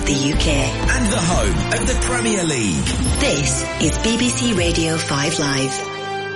of the UK. And the home of the Premier League. This is BBC Radio 5 Live.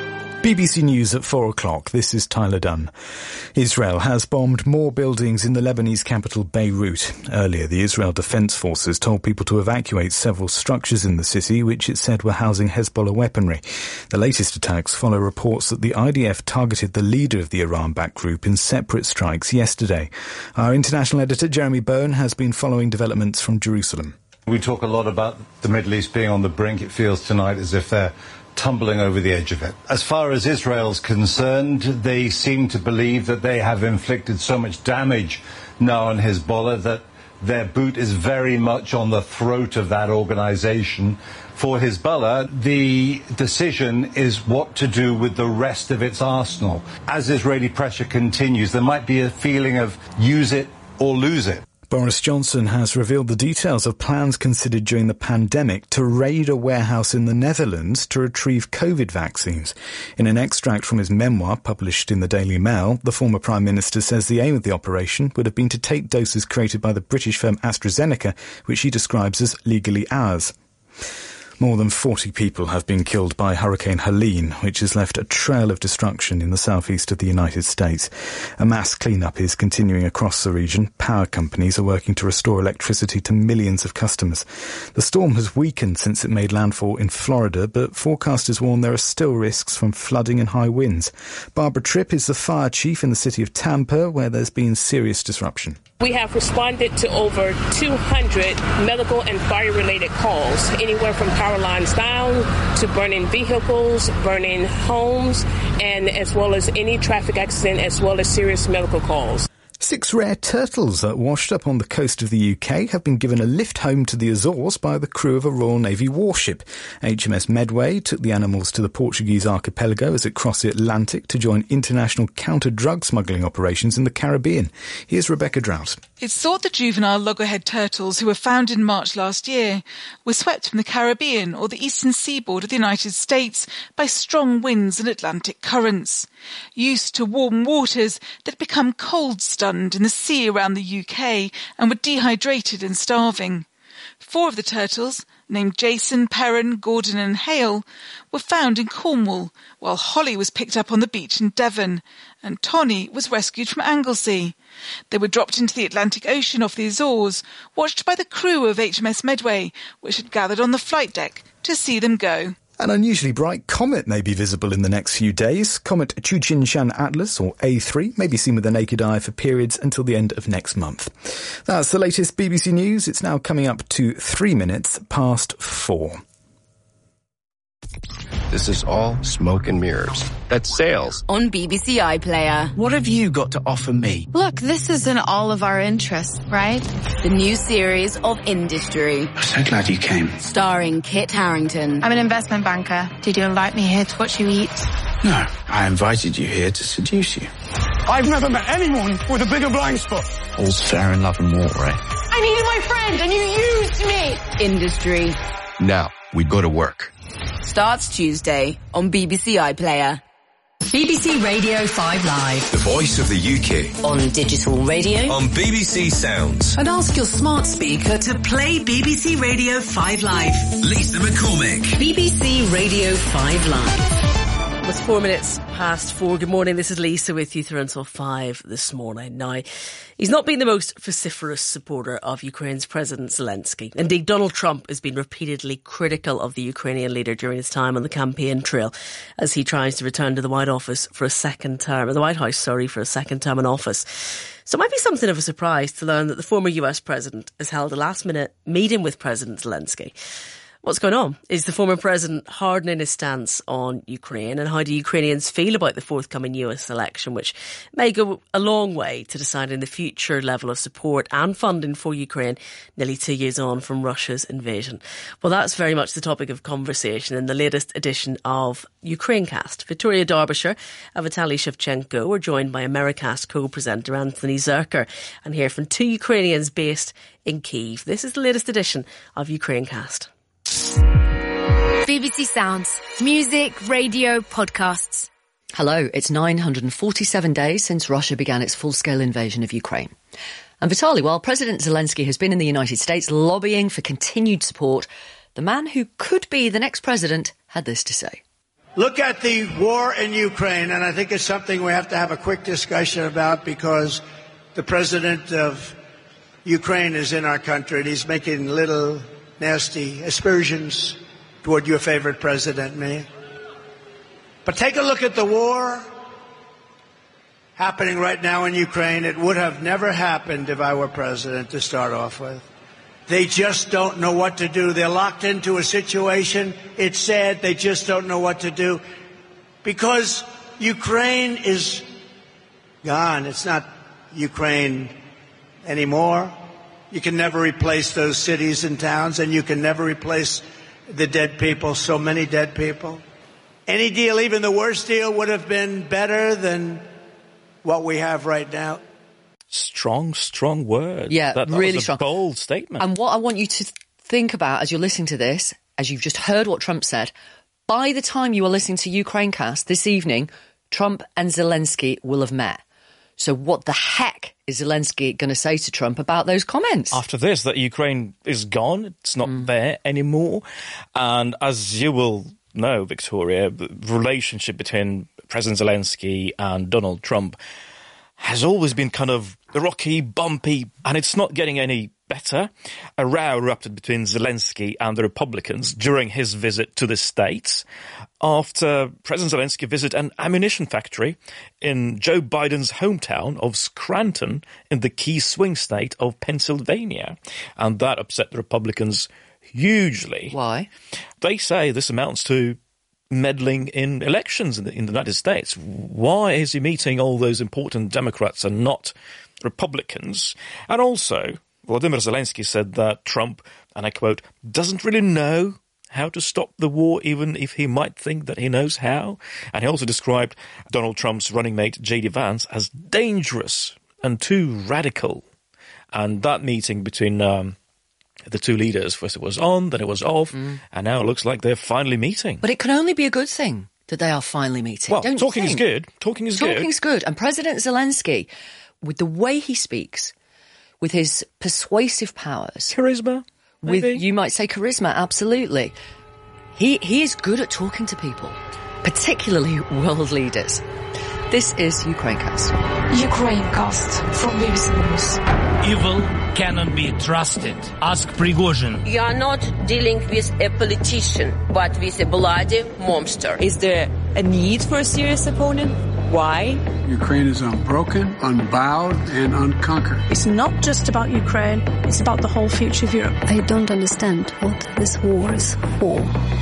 BBC News at 4 o'clock. This is Tyler Dunn. Israel has bombed more buildings in the Lebanese capital Beirut. Earlier, the Israel Defense Forces told people to evacuate several structures in the city, which it said were housing Hezbollah weaponry. The latest attacks follow reports that the IDF targeted the leader of the Iran-backed group in separate strikes yesterday. Our international editor, Jeremy Bone, has been following developments from Jerusalem. We talk a lot about the Middle East being on the brink. It feels tonight as if they're tumbling over the edge of it. As far as Israel's concerned, they seem to believe that they have inflicted so much damage now on Hezbollah that their boot is very much on the throat of that organization. For Hezbollah, the decision is what to do with the rest of its arsenal. As Israeli pressure continues, there might be a feeling of use it or lose it. Boris Johnson has revealed the details of plans considered during the pandemic to raid a warehouse in the Netherlands to retrieve COVID vaccines. In an extract from his memoir published in the Daily Mail, the former Prime Minister says the aim of the operation would have been to take doses created by the British firm AstraZeneca, which he describes as legally ours. More than 40 people have been killed by Hurricane Helene, which has left a trail of destruction in the southeast of the United States. A mass cleanup is continuing across the region. Power companies are working to restore electricity to millions of customers. The storm has weakened since it made landfall in Florida, but forecasters warn there are still risks from flooding and high winds. Barbara Tripp is the fire chief in the city of Tampa, where there's been serious disruption. We have responded to over 200 medical and fire-related calls, anywhere from power lines down to burning vehicles, burning homes, and as well as any traffic accident, as well as serious medical calls. 6 rare turtles that washed up on the coast of the UK have been given a lift home to the Azores by the crew of a Royal Navy warship. HMS Medway took the animals to the Portuguese archipelago as it crossed the Atlantic to join international counter-drug smuggling operations in the Caribbean. Here's Rebecca Drought. It's thought the juvenile loggerhead turtles, who were found in March last year, were swept from the Caribbean or the eastern seaboard of the United States by strong winds and Atlantic currents. Used to warm waters, they'd become cold-stunned in the sea around the UK and were dehydrated and starving. 4 of the turtles, named Jason, Perrin, Gordon and Hale, were found in Cornwall, while Holly was picked up on the beach in Devon, and Tony was rescued from Anglesey. They were dropped into the Atlantic Ocean off the Azores, watched by the crew of HMS Medway, which had gathered on the flight deck to see them go. An unusually bright comet may be visible in the next few days. Comet Chuchin-Shan Atlas, or A3, may be seen with the naked eye for periods until the end of next month. That's the latest BBC News. It's now coming up to 3 minutes past 4. This is all smoke and mirrors. That's sales. On BBC iPlayer. What have you got to offer me? Look, this is in all of our interests, right? The new series of Industry. I'm so glad you came. Starring Kit Harington. I'm an investment banker. Did you invite me here to watch you eat? No, I invited you here to seduce you. I've never met anyone with a bigger blind spot. All's fair in love and war, eh? I needed my friend and you used me. Industry. Now, we go to work. Starts Tuesday on BBC iPlayer. BBC Radio 5 Live. The voice of the UK. On digital radio. On BBC Sounds. And ask your smart speaker to play BBC Radio 5 Live. Lisa McCormick. BBC Radio 5 Live. It's 4 minutes past 4. Good morning. This is Lisa with you through until 5 this morning. Now, he's not been the most vociferous supporter of Ukraine's President Zelensky. Indeed, Donald Trump has been repeatedly critical of the Ukrainian leader during his time on the campaign trail as he tries to return to the White House for a second term in office. So it might be something of a surprise to learn that the former US president has held a last-minute meeting with President Zelensky. What's going on? Is the former president hardening his stance on Ukraine? And how do Ukrainians feel about the forthcoming US election, which may go a long way to deciding the future level of support and funding for Ukraine nearly 2 years on from Russia's invasion? Well, that's very much the topic of conversation in the latest edition of Ukrainecast. Victoria Derbyshire and Vitaly Shevchenko are joined by Americast co-presenter Anthony Zerker and hear from 2 Ukrainians based in Kyiv. This is the latest edition of Ukrainecast. BBC Sounds. Music, radio, podcasts. Hello, it's 947 days since Russia began its full-scale invasion of Ukraine. And Vitaly, while President Zelensky has been in the United States lobbying for continued support, the man who could be the next president had this to say. Look at the war in Ukraine, and I think it's something we have to have a quick discussion about because the president of Ukraine is in our country, and he's making little nasty aspersions toward your favorite president, me. But take a look at the war happening right now in Ukraine. It would have never happened if I were president to start off with. They just don't know what to do. They're locked into a situation. It's sad. They just don't know what to do because Ukraine is gone. It's not Ukraine anymore. You can never replace those cities and towns, and you can never replace the dead people, so many dead people. Any deal, even the worst deal, would have been better than what we have right now. Strong words. Yeah, that really was a strong. Bold statement. And what I want you to think about as you're listening to this, as you've just heard what Trump said, by the time you are listening to Ukrainecast this evening, Trump and Zelensky will have met. So what the heck is Zelensky going to say to Trump about those comments? After this, that Ukraine is gone, it's not there anymore. And as you will know, Victoria, the relationship between President Zelensky and Donald Trump has always been kind of rocky, bumpy, and it's not getting any better. A row erupted between Zelensky and the Republicans during his visit to the States after President Zelensky visited an ammunition factory in Joe Biden's hometown of Scranton in the key swing state of Pennsylvania. And that upset the Republicans hugely. Why? They say this amounts to meddling in elections in the United States. Why is he meeting all those important Democrats and not Republicans? And also, Vladimir Zelensky said that Trump, and I quote, doesn't really know how to stop the war, even if he might think that he knows how. And he also described Donald Trump's running mate, J.D. Vance, as dangerous and too radical. And that meeting between the two leaders, first it was on, then it was off, and now it looks like they're finally meeting. But it can only be a good thing that they are finally meeting. Well, don't talking you is think? good. Talking is good. Talking's good. And President Zelensky, with the way he speaks, with his persuasive powers. Charisma, maybe? You might say charisma, absolutely. He is good at talking to people, particularly world leaders. This is Ukrainecast. Ukrainecast from BBC News. Evil cannot be trusted. Ask Prigozhin. You are not dealing with a politician, but with a bloody monster. Is there a need for a serious opponent? Why? Ukraine is unbroken, unbowed, and unconquered. It's not just about Ukraine, it's about the whole future of Europe. I don't understand what this war is for.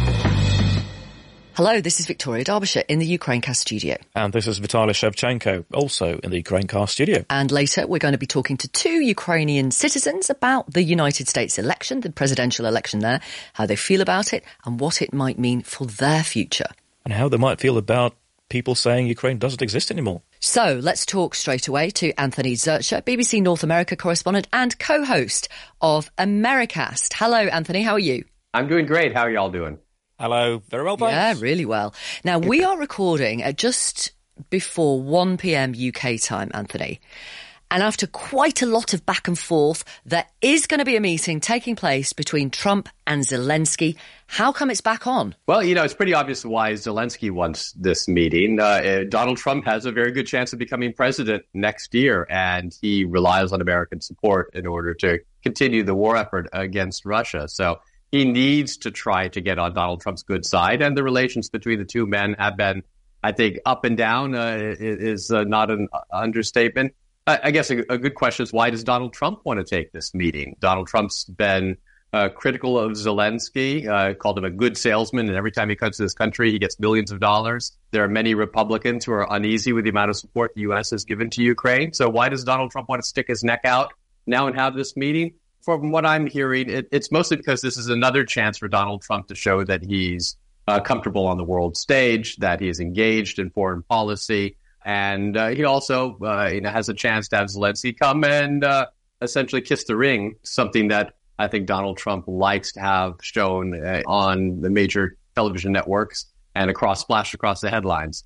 Hello, this is Victoria Derbyshire in the Ukrainecast studio. And this is Vitaly Shevchenko, also in the Ukrainecast studio. And later we're going to be talking to two Ukrainian citizens about the United States election, the presidential election there, how they feel about it and what it might mean for their future. And how they might feel about people saying Ukraine doesn't exist anymore. So let's talk straight away to Anthony Zurcher, BBC North America correspondent and co-host of Americast. Hello, Anthony. How are you? I'm doing great. How are y'all doing? Hello. Very well, thanks. Yeah, really well. Now, we are recording at just before 1 p.m. UK time, Anthony. And after quite a lot of back and forth, there is going to be a meeting taking place between Trump and Zelensky. How come it's back on? Well, it's pretty obvious why Zelensky wants this meeting. Donald Trump has a very good chance of becoming president next year, and he relies on American support in order to continue the war effort against Russia. So he needs to try to get on Donald Trump's good side, and the relations between the two men have been, I think, up and down is not an understatement. I guess a good question is, why does Donald Trump want to take this meeting? Donald Trump's been critical of Zelensky, called him a good salesman, and every time he comes to this country, he gets millions of dollars. There are many Republicans who are uneasy with the amount of support the U.S. has given to Ukraine. So why does Donald Trump want to stick his neck out now and have this meeting? From what I'm hearing, it's mostly because this is another chance for Donald Trump to show that he's comfortable on the world stage, that he is engaged in foreign policy. And he also has a chance to have Zelensky come and essentially kiss the ring, something that I think Donald Trump likes to have shown on the major television networks and splashed across the headlines.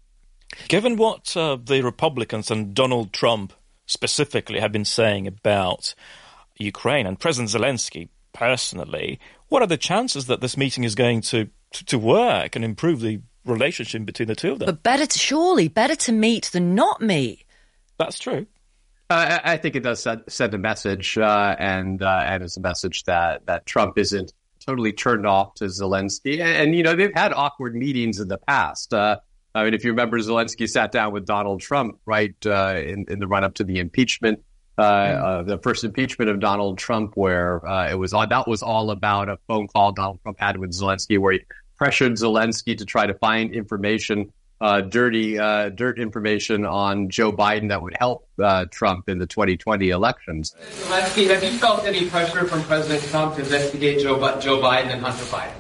Given what the Republicans and Donald Trump specifically have been saying about Ukraine and President Zelensky personally, what are the chances that this meeting is going to work and improve the relationship between the two of them? But better to meet than not meet. That's true. I think it does send a message, and it's a message that Trump isn't totally turned off to Zelensky. And they've had awkward meetings in the past. I mean, if you remember, Zelensky sat down with Donald Trump, right, in the run-up to the impeachment, the first impeachment of Donald Trump, where that was all about a phone call Donald Trump had with Zelensky, where he pressured Zelensky to try to find information, dirt information on Joe Biden that would help Trump in the 2020 elections. Zelensky, have you felt any pressure from President Trump to investigate Joe Biden and Hunter Biden?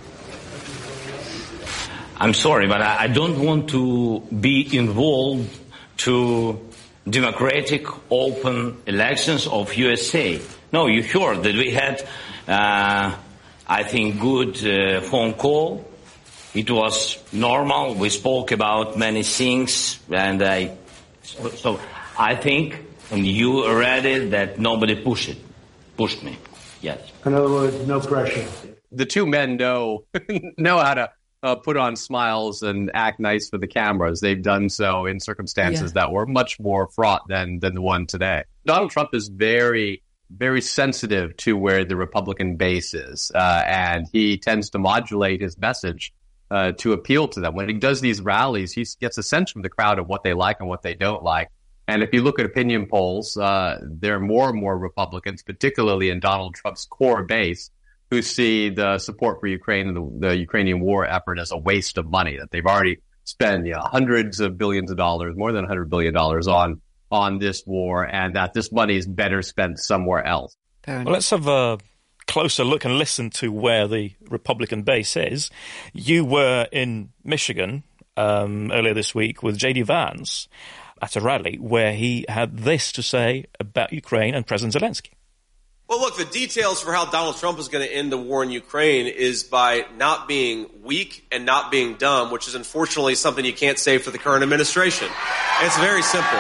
I'm sorry, but I don't want to be involved to democratic, open elections of USA. No, you heard that we had, I think, good phone call. It was normal. We spoke about many things, and so I think, and you read it, that nobody pushed me. Yes. In other words, no pressure. The two men know how to put on smiles and act nice for the cameras. They've done so in circumstances that were much more fraught than the one today. Donald Trump is very, very sensitive to where the Republican base is, and he tends to modulate his message to appeal to them. When he does these rallies, he gets a sense from the crowd of what they like and what they don't like. And if you look at opinion polls, there are more and more Republicans, particularly in Donald Trump's core base, who see the support for Ukraine and the Ukrainian war effort as a waste of money, that they've already spent hundreds of billions of dollars, more than $100 billion on this war, and that this money is better spent somewhere else. Well, let's have a closer look and listen to where the Republican base is. You were in Michigan earlier this week with J.D. Vance at a rally where he had this to say about Ukraine and President Zelensky. Well, look, the details for how Donald Trump is going to end the war in Ukraine is by not being weak and not being dumb, which is unfortunately something you can't say for the current administration. It's very simple.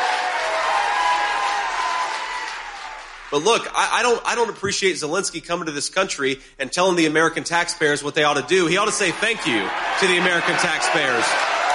But look, I don't appreciate Zelensky coming to this country and telling the American taxpayers what they ought to do. He ought to say thank you to the American taxpayers.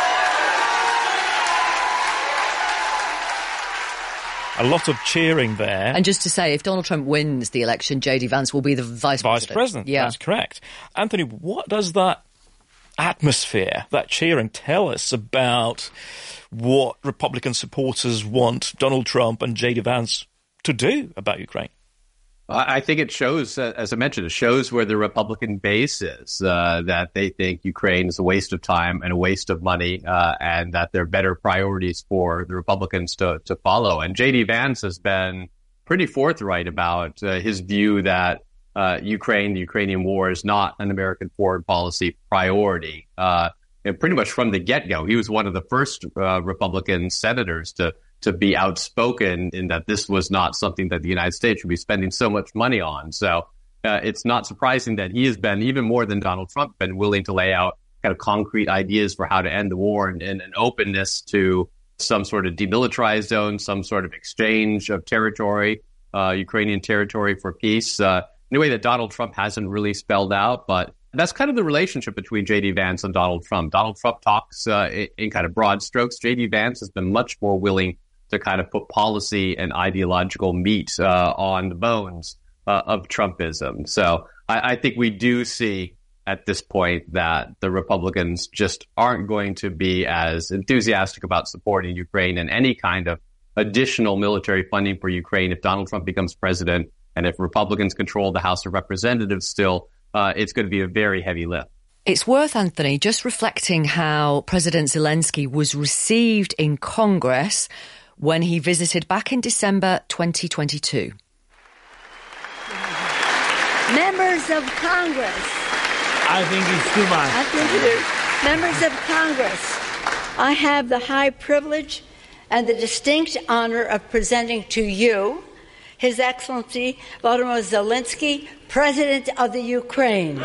A lot of cheering there. And just to say, if Donald Trump wins the election, J.D. Vance will be the vice president. Yeah. That's correct. Anthony, what does that atmosphere, that cheering, tell us about what Republican supporters want Donald Trump and J.D. Vance to do about Ukraine? I think it shows, as I mentioned, it shows where the Republican base is, that they think Ukraine is a waste of time and a waste of money, and that there are better priorities for the Republicans to follow. And J.D. Vance has been pretty forthright about his view that the Ukrainian war is not an American foreign policy priority. And pretty much from the get-go, he was one of the first Republican senators to be outspoken in that this was not something that the United States should be spending so much money on. So it's not surprising that he has been, even more than Donald Trump, been willing to lay out kind of concrete ideas for how to end the war and an openness to some sort of demilitarized zone, some sort of exchange of territory, Ukrainian territory for peace, in a way that Donald Trump hasn't really spelled out. But that's kind of the relationship between J.D. Vance and Donald Trump. Donald Trump talks in kind of broad strokes. J.D. Vance has been much more willing to kind of put policy and ideological meat on the bones of Trumpism. So I think we do see at this point that the Republicans just aren't going to be as enthusiastic about supporting Ukraine and any kind of additional military funding for Ukraine if Donald Trump becomes president. And if Republicans control the House of Representatives still, it's going to be a very heavy lift. It's worth, Anthony, just reflecting how President Zelensky was received in Congress when he visited back in December 2022. Members of Congress. I think it's too much. I think it is. Members of Congress, I have the high privilege and the distinct honor of presenting to you His Excellency Volodymyr Zelensky, President of the Ukraine.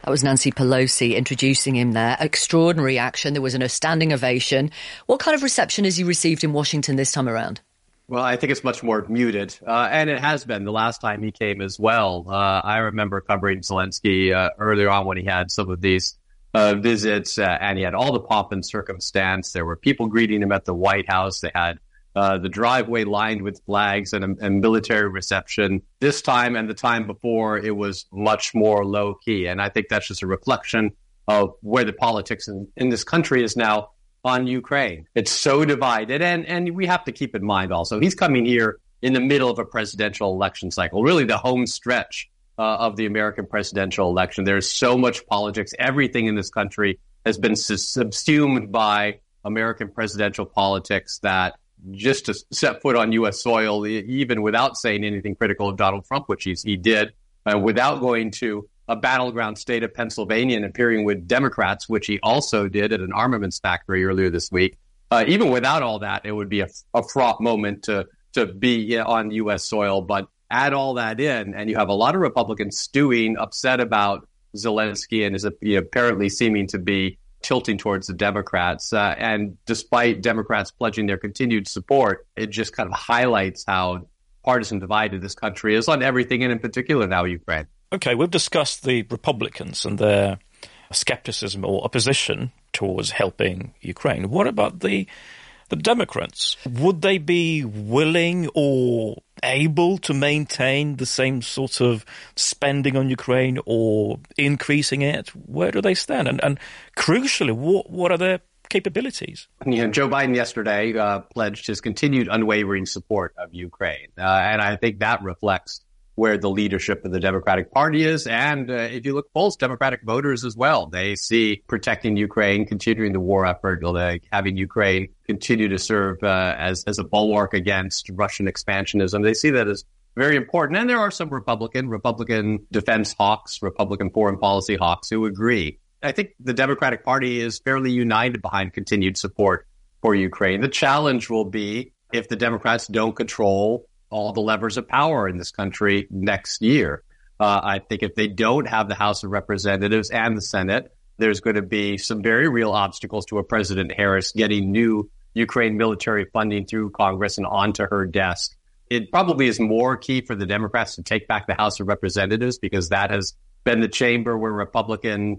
That was Nancy Pelosi introducing him there. Extraordinary action. There was a standing ovation. What kind of reception has he received in Washington this time around? Well, I think it's much more muted, and it has been the last time he came as well. I remember covering Zelensky earlier on when he had some of these visits, and he had all the pomp and circumstance. There were people greeting him at the White House. They had the driveway lined with flags and military reception. This time and the time before, it was much more low-key, and I think that's just a reflection of where the politics in this country is now on Ukraine. It's so divided, and we have to keep in mind also, he's coming here in the middle of a presidential election cycle, really the home stretch of the American presidential election. There's so much politics. Everything in this country has been subsumed by American presidential politics that just to set foot on U.S. soil, even without saying anything critical of Donald Trump, which he did, without going to a battleground state of Pennsylvania and appearing with Democrats, which he also did at an armaments factory earlier this week. Even without all that, it would be a fraught moment to be on U.S. soil. But add all that in, and you have a lot of Republicans stewing, upset about Zelensky, and is apparently seeming to be tilting towards the Democrats. And despite Democrats pledging their continued support, it just kind of highlights how partisan divided this country is on everything, and in particular now Ukraine. Okay, we've discussed the Republicans and their skepticism or opposition towards helping Ukraine. What about the Democrats? Would they be willing or able to maintain the same sort of spending on Ukraine or increasing it? Where do they stand? And crucially, what are their capabilities? Joe Biden yesterday pledged his continued unwavering support of Ukraine. And I think that reflects where the leadership of the Democratic Party is. And if you look polls, Democratic voters as well. They see protecting Ukraine, continuing the war effort, having Ukraine continue to serve as a bulwark against Russian expansionism. They see that as very important. And there are some Republican defense hawks, Republican foreign policy hawks who agree. I think the Democratic Party is fairly united behind continued support for Ukraine. The challenge will be if the Democrats don't control all the levers of power in this country next year. I think if they don't have the House of Representatives and the Senate, there's going to be some very real obstacles to a President Harris getting new Ukraine military funding through Congress and onto her desk. It probably is more key for the Democrats to take back the House of Representatives, because that has been the chamber where Republican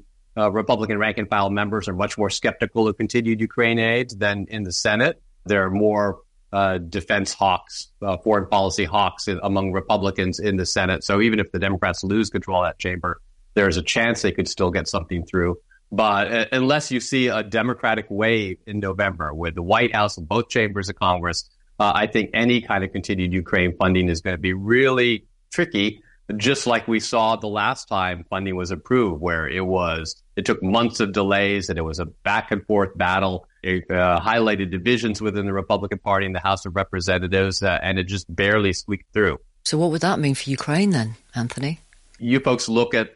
rank and file members are much more skeptical of continued Ukraine aid than in the Senate. There are more defense hawks, foreign policy hawks among Republicans in the Senate. So even if the Democrats lose control of that chamber, there's a chance they could still get something through. But unless you see a Democratic wave in November with the White House and both chambers of Congress, I think any kind of continued Ukraine funding is going to be really tricky, just like we saw the last time funding was approved, where it took months of delays and it was a back and forth battle. It highlighted divisions within the Republican Party in the House of Representatives, and it just barely squeaked through. So what would that mean for Ukraine then, Anthony? You folks look at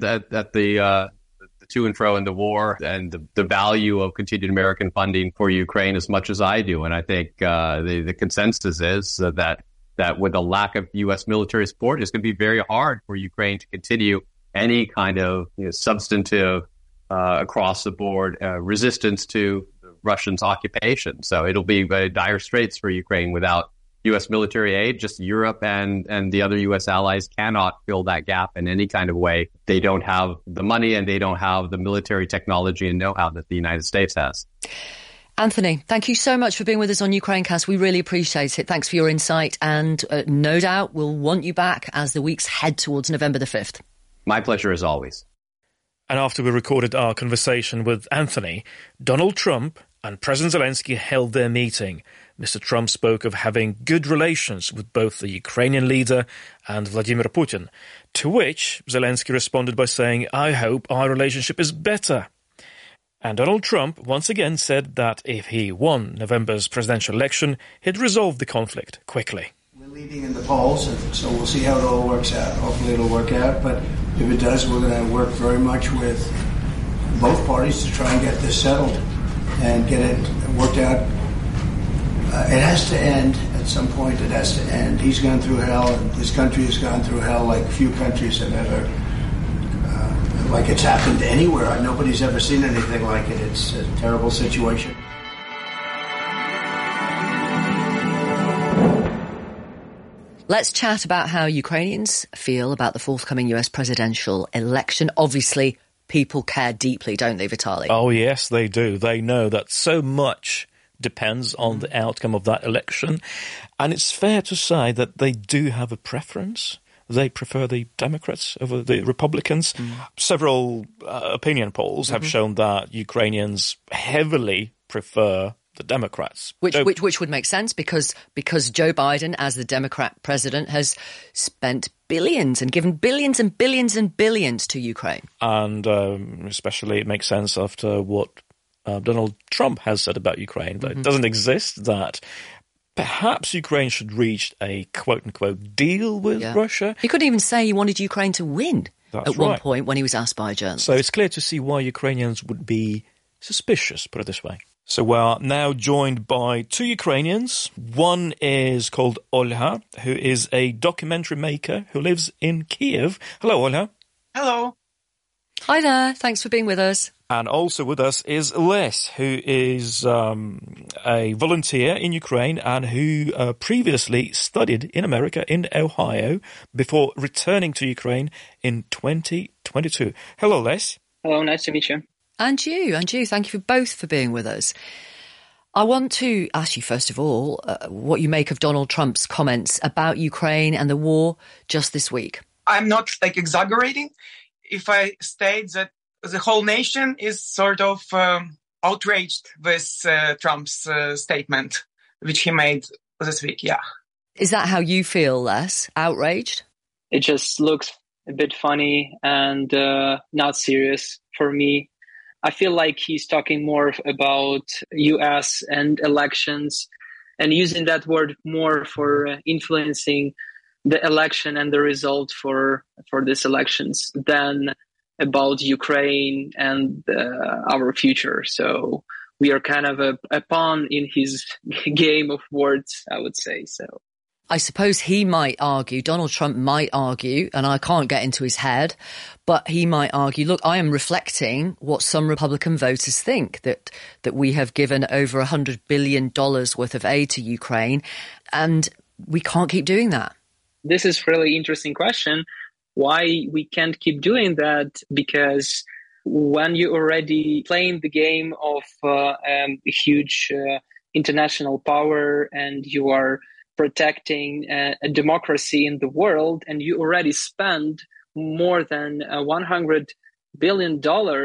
the to and fro in the war and the value of continued American funding for Ukraine as much as I do. And I think the consensus is that with a lack of U.S. military support, it's going to be very hard for Ukraine to continue any kind of substantive across the board resistance to the Russians' occupation. So it'll be dire straits for Ukraine without U.S. military aid. Just Europe and the other U.S. allies cannot fill that gap in any kind of way. They don't have the money and they don't have the military technology and know-how that the United States has. Anthony, thank you so much for being with us on Ukrainecast. We really appreciate it. Thanks for your insight, and no doubt we'll want you back as the weeks head towards November the 5th. My pleasure as always. And after we recorded our conversation with Anthony, Donald Trump and President Zelensky held their meeting. Mr. Trump spoke of having good relations with both the Ukrainian leader and Vladimir Putin, to which Zelensky responded by saying, "I hope our relationship is better." And Donald Trump once again said that if he won November's presidential election, he'd resolve the conflict quickly. We're leading in the polls, so we'll see how it all works out. Hopefully it'll work out, but if it does, we're going to work very much with both parties to try and get this settled and get it worked out. It has to end at some point. It has to end. He's gone through hell, and this country has gone through hell like few countries have ever like it's happened anywhere. Nobody's ever seen anything like it. It's a terrible situation. Let's chat about how Ukrainians feel about the forthcoming US presidential election. Obviously, people care deeply, don't they, Vitaly? Oh, yes, they do. They know that so much depends on the outcome of that election. And it's fair to say that they do have a preference. They prefer the Democrats over the Republicans. Several opinion polls have shown that Ukrainians heavily prefer the Democrats. Which would make sense because Joe Biden, as the Democrat president, has spent billions and given billions and billions and billions to Ukraine. And especially it makes sense after what Donald Trump has said about Ukraine, that it doesn't exist, that perhaps Ukraine should reach a quote-unquote deal with Russia. He couldn't even say he wanted Ukraine to win one point when he was asked by a journalist. So it's clear to see why Ukrainians would be suspicious, put it this way. So we are now joined by two Ukrainians. One is called Olha, who is a documentary maker who lives in Kiev. Hello, Olha. Hello. Hi there. Thanks for being with us. And also with us is Les, who is a volunteer in Ukraine and who previously studied in America, in Ohio, before returning to Ukraine in 2022. Hello, Les. Hello, nice to meet you. And you. Thank you for both for being with us. I want to ask you, first of all, what you make of Donald Trump's comments about Ukraine and the war just this week. I'm not exaggerating if I state that the whole nation is sort of outraged with Trump's statement, which he made this week, yeah. Is that how you feel, Les? Outraged? It just looks a bit funny and not serious for me. I feel like he's talking more about US and elections and using that word more for influencing the election and the result for these elections than about Ukraine and our future. So we are kind of a pawn in his game of words, I would say. So I suppose he might argue, Donald Trump might argue, and I can't get into his head, but he might argue, look, I am reflecting what some Republican voters think, that we have given over $100 billion worth of aid to Ukraine, and we can't keep doing that. This is a really interesting question. Why we can't keep doing that? Because when you already playing the game of a huge international power and you are protecting a democracy in the world, and you already spend more than $100 billion,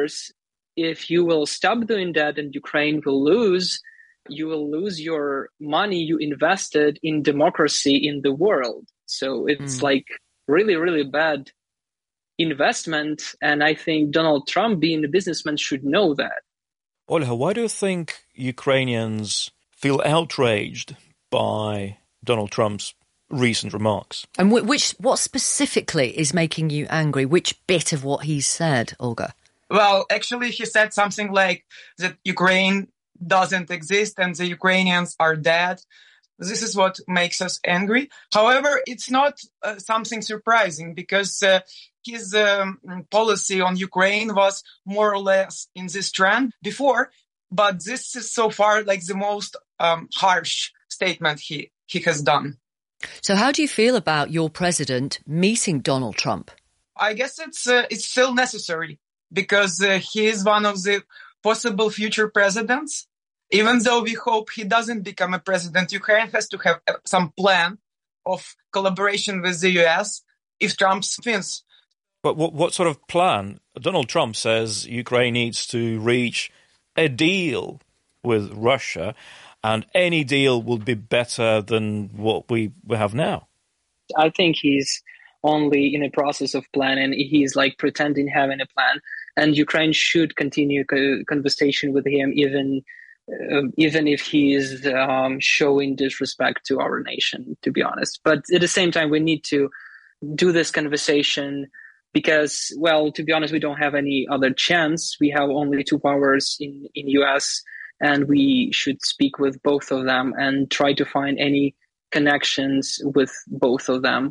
if you will stop doing that and Ukraine will lose, you will lose your money you invested in democracy in the world. So it's really, really bad investment. And I think Donald Trump, being a businessman, should know that. Olha, why do you think Ukrainians feel outraged by Donald Trump's recent remarks? And what specifically is making you angry? Which bit of what he said, Olga? Well, actually, he said something like that Ukraine doesn't exist and the Ukrainians are dead. This is what makes us angry. However, it's not something surprising because his policy on Ukraine was more or less in this trend before. But this is so far the most harsh statement he has done. So how do you feel about your president meeting Donald Trump? I guess it's still necessary because he is one of the possible future presidents. Even though we hope he doesn't become a president, Ukraine has to have some plan of collaboration with the US if Trump wins. But what sort of plan? Donald Trump says Ukraine needs to reach a deal with Russia, and any deal would be better than what we have now. I think he's only in a process of planning. He's pretending having a plan, and Ukraine should continue conversation with him, even if he is showing disrespect to our nation, to be honest. But at the same time, we need to do this conversation because, well, to be honest, we don't have any other chance. We have only two powers in US, and we should speak with both of them and try to find any connections with both of them.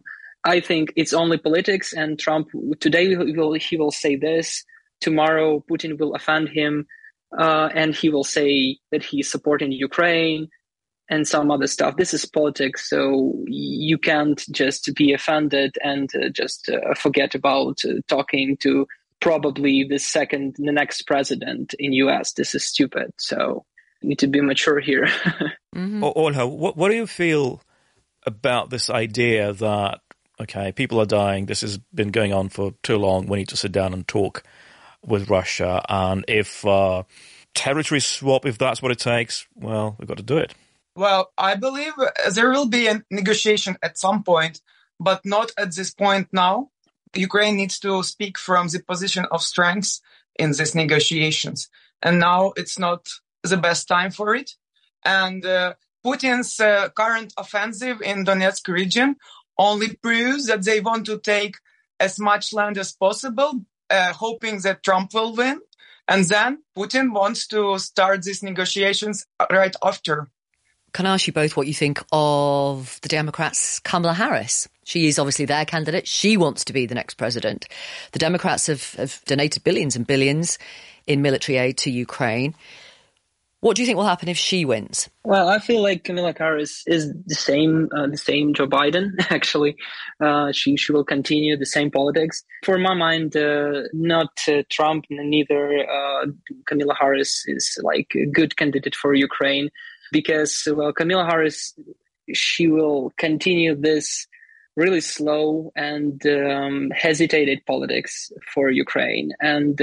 I think it's only politics, and Trump today he will say this, tomorrow Putin will offend him, and he will say that he's supporting Ukraine and some other stuff. This is politics, so you can't just be offended and just forget about talking to probably the next president in US. This is stupid. So you need to be mature here. Olha, what do you feel about this idea that, okay, people are dying, this has been going on for too long, we need to sit down and talk with Russia, and if territory swap, if that's what it takes, well, we've got to do it? Well, I believe there will be a negotiation at some point, but not at this point now. Ukraine needs to speak from the position of strength in these negotiations. And now it's not the best time for it. And Putin's current offensive in Donetsk region only proves that they want to take as much land as possible, hoping that Trump will win. And then Putin wants to start these negotiations right after. Can I ask you both what you think of the Democrats' Kamala Harris? She is obviously their candidate. She wants to be the next president. The Democrats have donated billions and billions in military aid to Ukraine. What do you think will happen if she wins? Well, I feel like Kamala Harris is the same Joe Biden, actually. She will continue the same politics. For my mind, not Trump, neither Kamala Harris is like a good candidate for Ukraine. Because, well, Kamala Harris, she will continue this really slow and hesitated politics for Ukraine. And,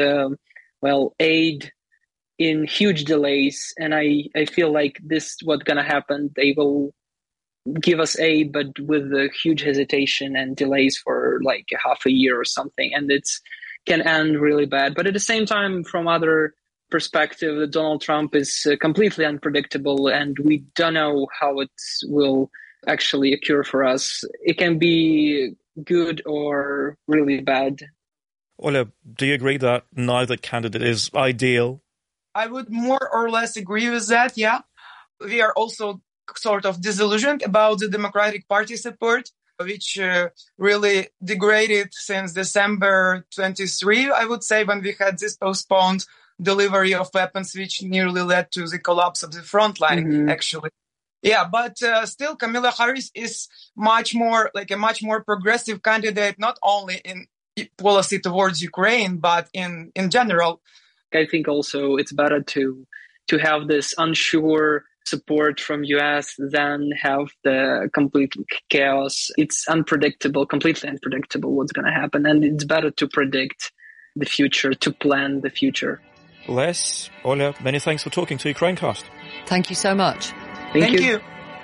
aid in huge delays. And I feel like this is what's going to happen. They will give us aid, but with a huge hesitation and delays for like half a year or something. And it can end really bad. But at the same time, from other perspective, Donald Trump is completely unpredictable, and we don't know how it will actually occur for us. It can be good or really bad. Ola, do you agree that neither candidate is ideal? I would more or less agree with that, yeah. We are also sort of disillusioned about the Democratic Party support, which really degraded since December 23, I would say, when we had this postponed delivery of weapons, which nearly led to the collapse of the front line, actually. Yeah, but still, Kamala Harris is much more progressive candidate, not only in policy towards Ukraine, but in general. I think also it's better to have this unsure support from US than have the complete chaos. It's unpredictable, completely unpredictable what's going to happen. And it's better to predict the future, to plan the future. Les, Ola, many thanks for talking to Ukrainecast. Thank you so much. Thank you.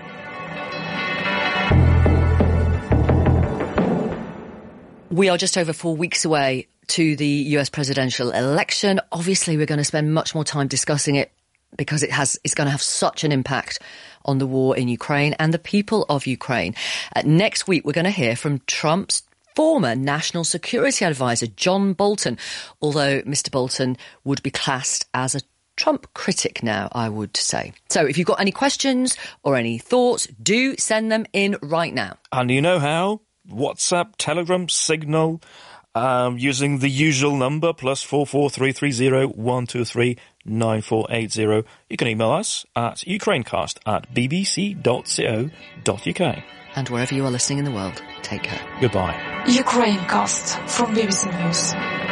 We are just over 4 weeks away to the US presidential election. Obviously, we're going to spend much more time discussing it because it's going to have such an impact on the war in Ukraine and the people of Ukraine. Next week, we're going to hear from Trump's former national security advisor, John Bolton, although Mr. Bolton would be classed as a Trump critic now, I would say. So if you've got any questions or any thoughts, do send them in right now. And you know how? WhatsApp, Telegram, Signal, using the usual number, +44 330 123 9480. You can email us at ukrainecast@bbc.co.uk. And wherever you are listening in the world, take care. Goodbye. Ukrainecast from BBC News.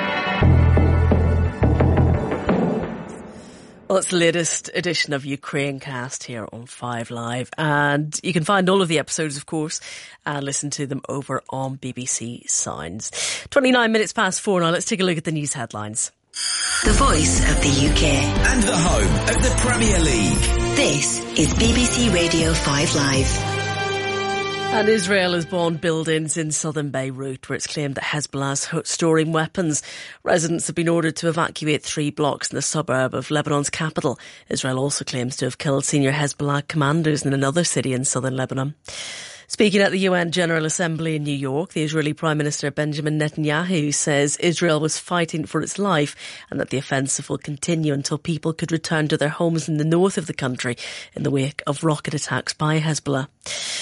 Well, it's the latest edition of Ukrainecast here on 5 Live. And you can find all of the episodes, of course, and listen to them over on BBC Sounds. 29 minutes past 4 now. Let's take a look at the news headlines. The voice of the UK. And the home of the Premier League. This is BBC Radio 5 Live. And Israel has bombed buildings in southern Beirut where it's claimed that Hezbollah is storing weapons. Residents have been ordered to evacuate 3 blocks in the suburb of Lebanon's capital. Israel also claims to have killed senior Hezbollah commanders in another city in southern Lebanon. Speaking at the UN General Assembly in New York, the Israeli Prime Minister Benjamin Netanyahu says Israel was fighting for its life and that the offensive will continue until people could return to their homes in the north of the country in the wake of rocket attacks by Hezbollah.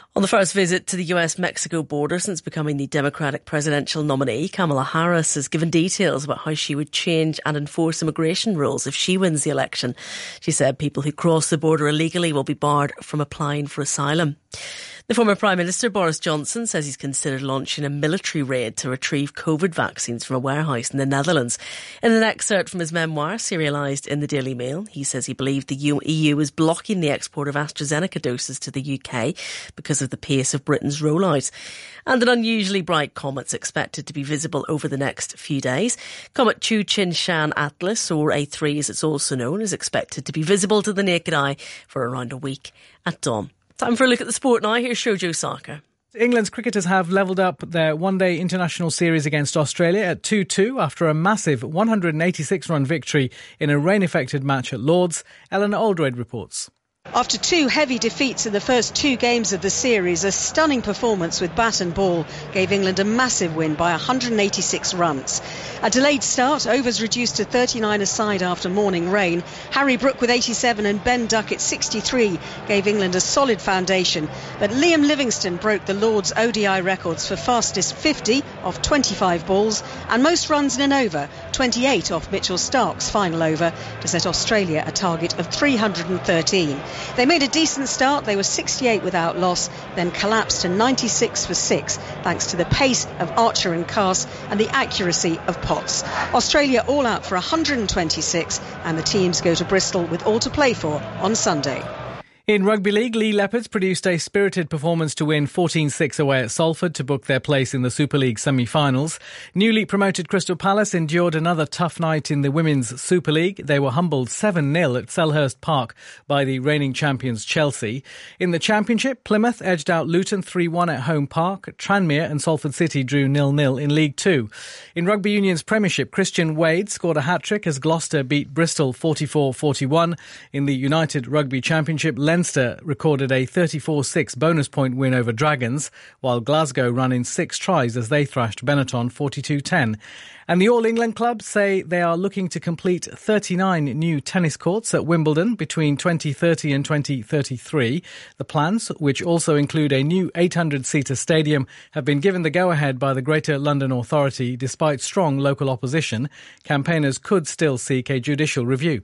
On the first visit to the US-Mexico border since becoming the Democratic presidential nominee, Kamala Harris has given details about how she would change and enforce immigration rules if she wins the election. She said people who cross the border illegally will be barred from applying for asylum. The former Prime Minister Boris Johnson says he's considered launching a military raid to retrieve COVID vaccines from a warehouse in the Netherlands. In an excerpt from his memoir, serialised in the Daily Mail, he says he believed the EU is blocking the export of AstraZeneca doses to the UK because of the pace of Britain's rollout. And an unusually bright comet's expected to be visible over the next few days. Comet Chu-Chin-Shan Atlas, or A3 as it's also known, is expected to be visible to the naked eye for around a week at dawn. Time for a look at the sport now. Here's Shojo Saka. England's cricketers have levelled up their one-day international series against Australia at 2-2 after a massive 186-run victory in a rain-affected match at Lord's. Eleanor Aldred reports. After two heavy defeats in the first two games of the series, a stunning performance with bat and ball gave England a massive win by 186 runs. A delayed start, overs reduced to 39 aside after morning rain. Harry Brook with 87 and Ben Duckett 63 gave England a solid foundation. But Liam Livingstone broke the Lord's ODI records for fastest 50 off 25 balls and most runs in an over, 28 off Mitchell Starc's final over, to set Australia a target of 313. They made a decent start. They were 68 without loss, then collapsed to 96 for 6, thanks to the pace of Archer and Carse and the accuracy of Potts. Australia all out for 126, and the teams go to Bristol with all to play for on Sunday. In Rugby League, Lee Leopards produced a spirited performance to win 14-6 away at Salford to book their place in the Super League semi-finals. Newly promoted Crystal Palace endured another tough night in the Women's Super League. They were humbled 7-0 at Selhurst Park by the reigning champions Chelsea. In the Championship, Plymouth edged out Luton 3-1 at Home Park. Tranmere and Salford City drew 0-0 in League 2. In Rugby Union's Premiership, Christian Wade scored a hat-trick as Gloucester beat Bristol 44-41. In the United Rugby Championship, Leinster recorded a 34-6 bonus point win over Dragons, while Glasgow ran in 6 tries as they thrashed Benetton 42-10. And the All England club say they are looking to complete 39 new tennis courts at Wimbledon between 2030 and 2033. The plans, which also include a new 800-seater stadium, have been given the go-ahead by the Greater London Authority despite strong local opposition. Campaigners could still seek a judicial review.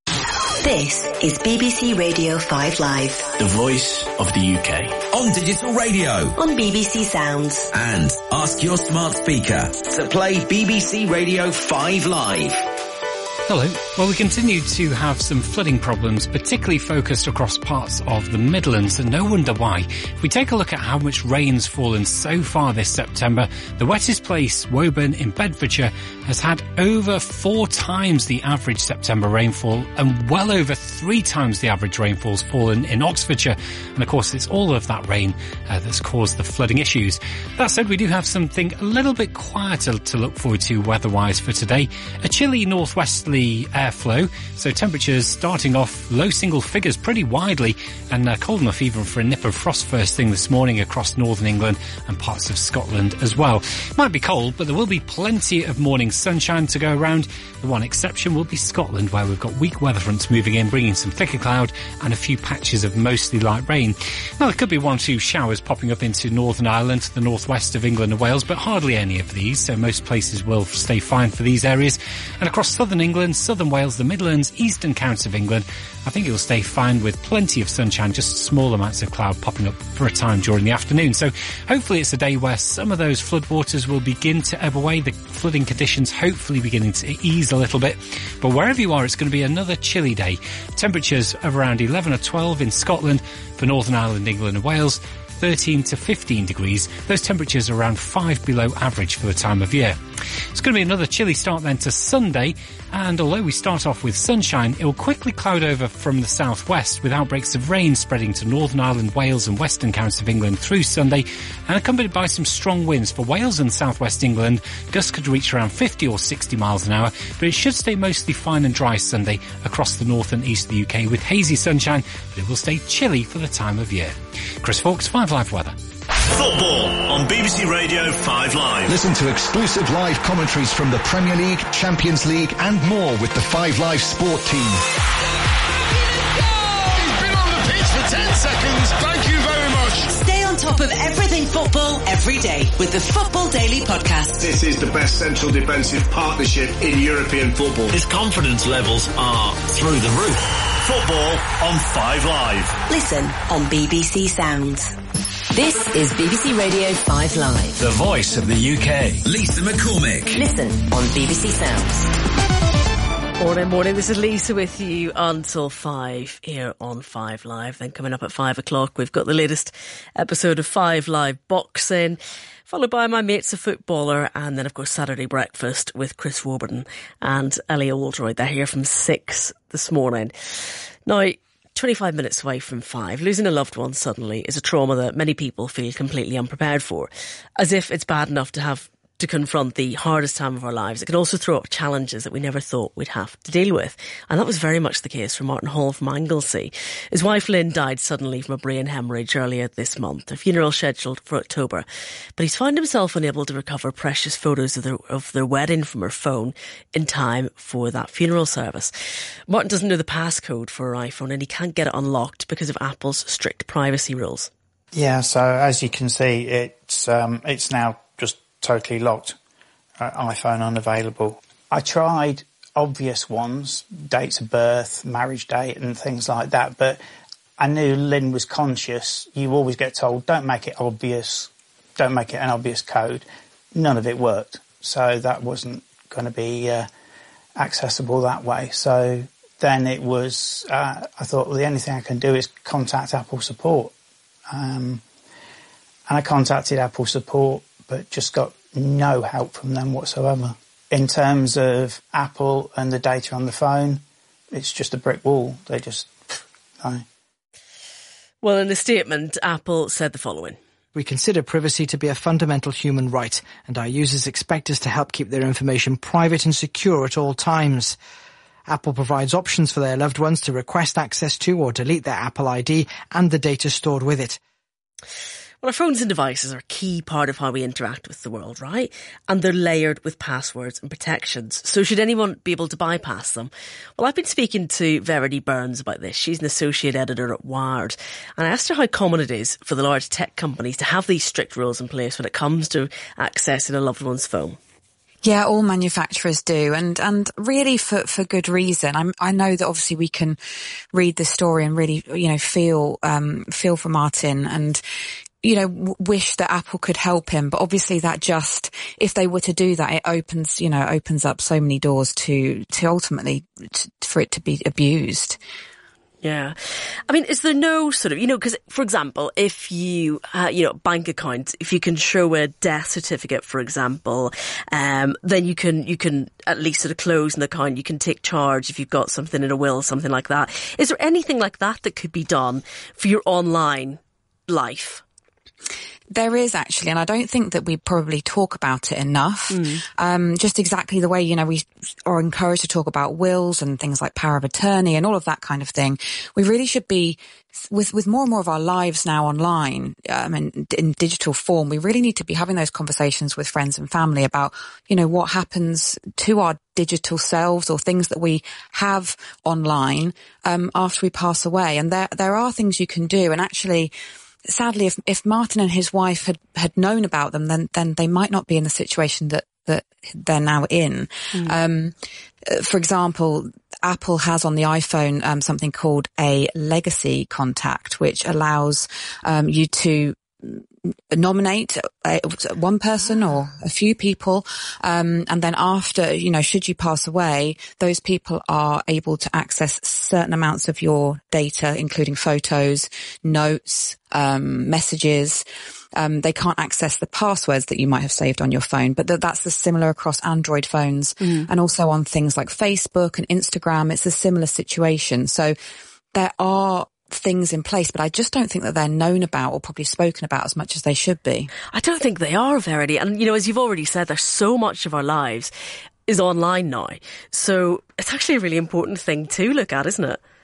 This is BBC Radio 5 Live. The voice of the UK. On digital radio. On BBC Sounds. And ask your smart speaker to play BBC Radio 5 Live. Hello. Well, we continue to have some flooding problems, particularly focused across parts of the Midlands, and no wonder why. If we take a look at how much rain's fallen so far this September, the wettest place, Woburn in Bedfordshire, has had over 4 times the average September rainfall and well over 3 times the average rainfall's fallen in Oxfordshire. And of course, it's all of that rain that's caused the flooding issues. That said, we do have something a little bit quieter to look forward to weather-wise for today. A chilly northwesterly airflow, so temperatures starting off low single figures pretty widely and cold enough even for a nip of frost first thing this morning across northern England and parts of Scotland as well. Might be cold, but there will be plenty of morning sunshine to go around. The one exception will be Scotland, where we've got weak weather fronts moving in, bringing some thicker cloud and a few patches of mostly light rain. Now, there could be 1 or 2 showers popping up into Northern Ireland, the northwest of England and Wales, but hardly any of these, so most places will stay fine for these areas. And across southern England, southern Wales, the Midlands, eastern counties of England, I think it will stay fine with plenty of sunshine, just small amounts of cloud popping up for a time during the afternoon. So hopefully it's a day where some of those floodwaters will begin to ebb away, the flooding conditions hopefully beginning to ease a little bit. But wherever you are, it's going to be another chilly day. Temperatures of around 11 or 12 in Scotland, for Northern Ireland, England and Wales, 13 to 15 degrees. Those temperatures are around 5 below average for the time of year. It's going to be another chilly start then to Sunday, and although we start off with sunshine, it will quickly cloud over from the southwest with outbreaks of rain spreading to Northern Ireland, Wales and western counties of England through Sunday, and accompanied by some strong winds. For Wales and southwest England, gusts could reach around 50 or 60 miles an hour, but it should stay mostly fine and dry Sunday across the north and east of the UK with hazy sunshine, but it will stay chilly for the time of year. Chris Fawkes, 5 Live Weather. Football on BBC Radio 5 Live. Listen to exclusive live commentaries from the Premier League, Champions League and more with the 5 Live Sport team. He's been on the pitch for 10 seconds. Thank you very much. Stay on top of everything football every day with the Football Daily podcast. This is the best central defensive partnership in European football. His confidence levels are through the roof. Football on 5 Live. Listen on BBC Sounds. This is BBC Radio 5 Live. The voice of the UK. Lisa McCormick. Listen on BBC Sounds. Morning. This is Lisa with you until 5 here on 5 Live. Then coming up at 5 o'clock, we've got the latest episode of 5 Live Boxing, followed by My Mate's a Footballer, and then, of course, Saturday Breakfast with Chris Warburton and Ellie Oldroyd. They're here from 6 this morning. Now, 25 minutes away from 5, losing a loved one suddenly is a trauma that many people feel completely unprepared for, as if it's bad enough to have to confront the hardest time of our lives. It can also throw up challenges that we never thought we'd have to deal with. And that was very much the case for Martin Hall from Anglesey. His wife Lynn died suddenly from a brain hemorrhage earlier this month. A funeral scheduled for October. But he's found himself unable to recover precious photos of their wedding from her phone in time for that funeral service. Martin doesn't know the passcode for her iPhone and he can't get it unlocked because of Apple's strict privacy rules. Yeah, so as you can see, it's now just totally locked. iPhone unavailable. I tried obvious ones, dates of birth, marriage date and things like that, but I knew Lynn was conscious. You always get told, don't make it obvious, don't make it an obvious code. None of it worked. So that wasn't going to be accessible that way. So then it was, I thought, well, the only thing I can do is contact Apple support. And I contacted Apple support, but just got no help from them whatsoever. In terms of Apple and the data on the phone, it's just a brick wall. They just, no. Well, in a statement, Apple said the following. We consider privacy to be a fundamental human right, and our users expect us to help keep their information private and secure at all times. Apple provides options for their loved ones to request access to or delete their Apple ID and the data stored with it. Well, our phones and devices are a key part of how we interact with the world, right? And they're layered with passwords and protections. So should anyone be able to bypass them? Well, I've been speaking to Verity Burns about this. She's an associate editor at Wired. And I asked her how common it is for the large tech companies to have these strict rules in place when it comes to accessing a loved one's phone. Yeah, all manufacturers do, and really for good reason. I know that obviously we can read the story and really, feel for Martin and, wish that Apple could help him. But obviously that just, if they were to do that, it opens up so many doors to ultimately for it to be abused. Yeah. I mean, is there no sort of, because, for example, if you, bank account, if you can show a death certificate, for example, then you can at least sort of close an account. You can take charge if you've got something in a will, something like that. Is there anything like that could be done for your online life? There is actually, and I don't think that we probably talk about it enough. Just exactly the way, we are encouraged to talk about wills and things like power of attorney and all of that kind of thing. We really should be, with more and more of our lives now online, and in digital form, we really need to be having those conversations with friends and family about, what happens to our digital selves or things that we have online, after we pass away. And there are things you can do. And actually, sadly, if Martin and his wife had known about them, then they might not be in the situation that they're now in. For example, Apple has on the iPhone something called a legacy contact, which allows you to nominate one person or a few people, and then after, should you pass away, those people are able to access certain amounts of your data, including photos, notes, messages. They can't access the passwords that you might have saved on your phone, but that's similar across Android phones and also on things like Facebook and Instagram. It's a similar situation. So there are things in place, but I just don't think that they're known about or probably spoken about as much as they should be. I don't think they are, Verity. And, as you've already said, there's so much of our lives is online now. So it's actually a really important thing to look at, isn't it?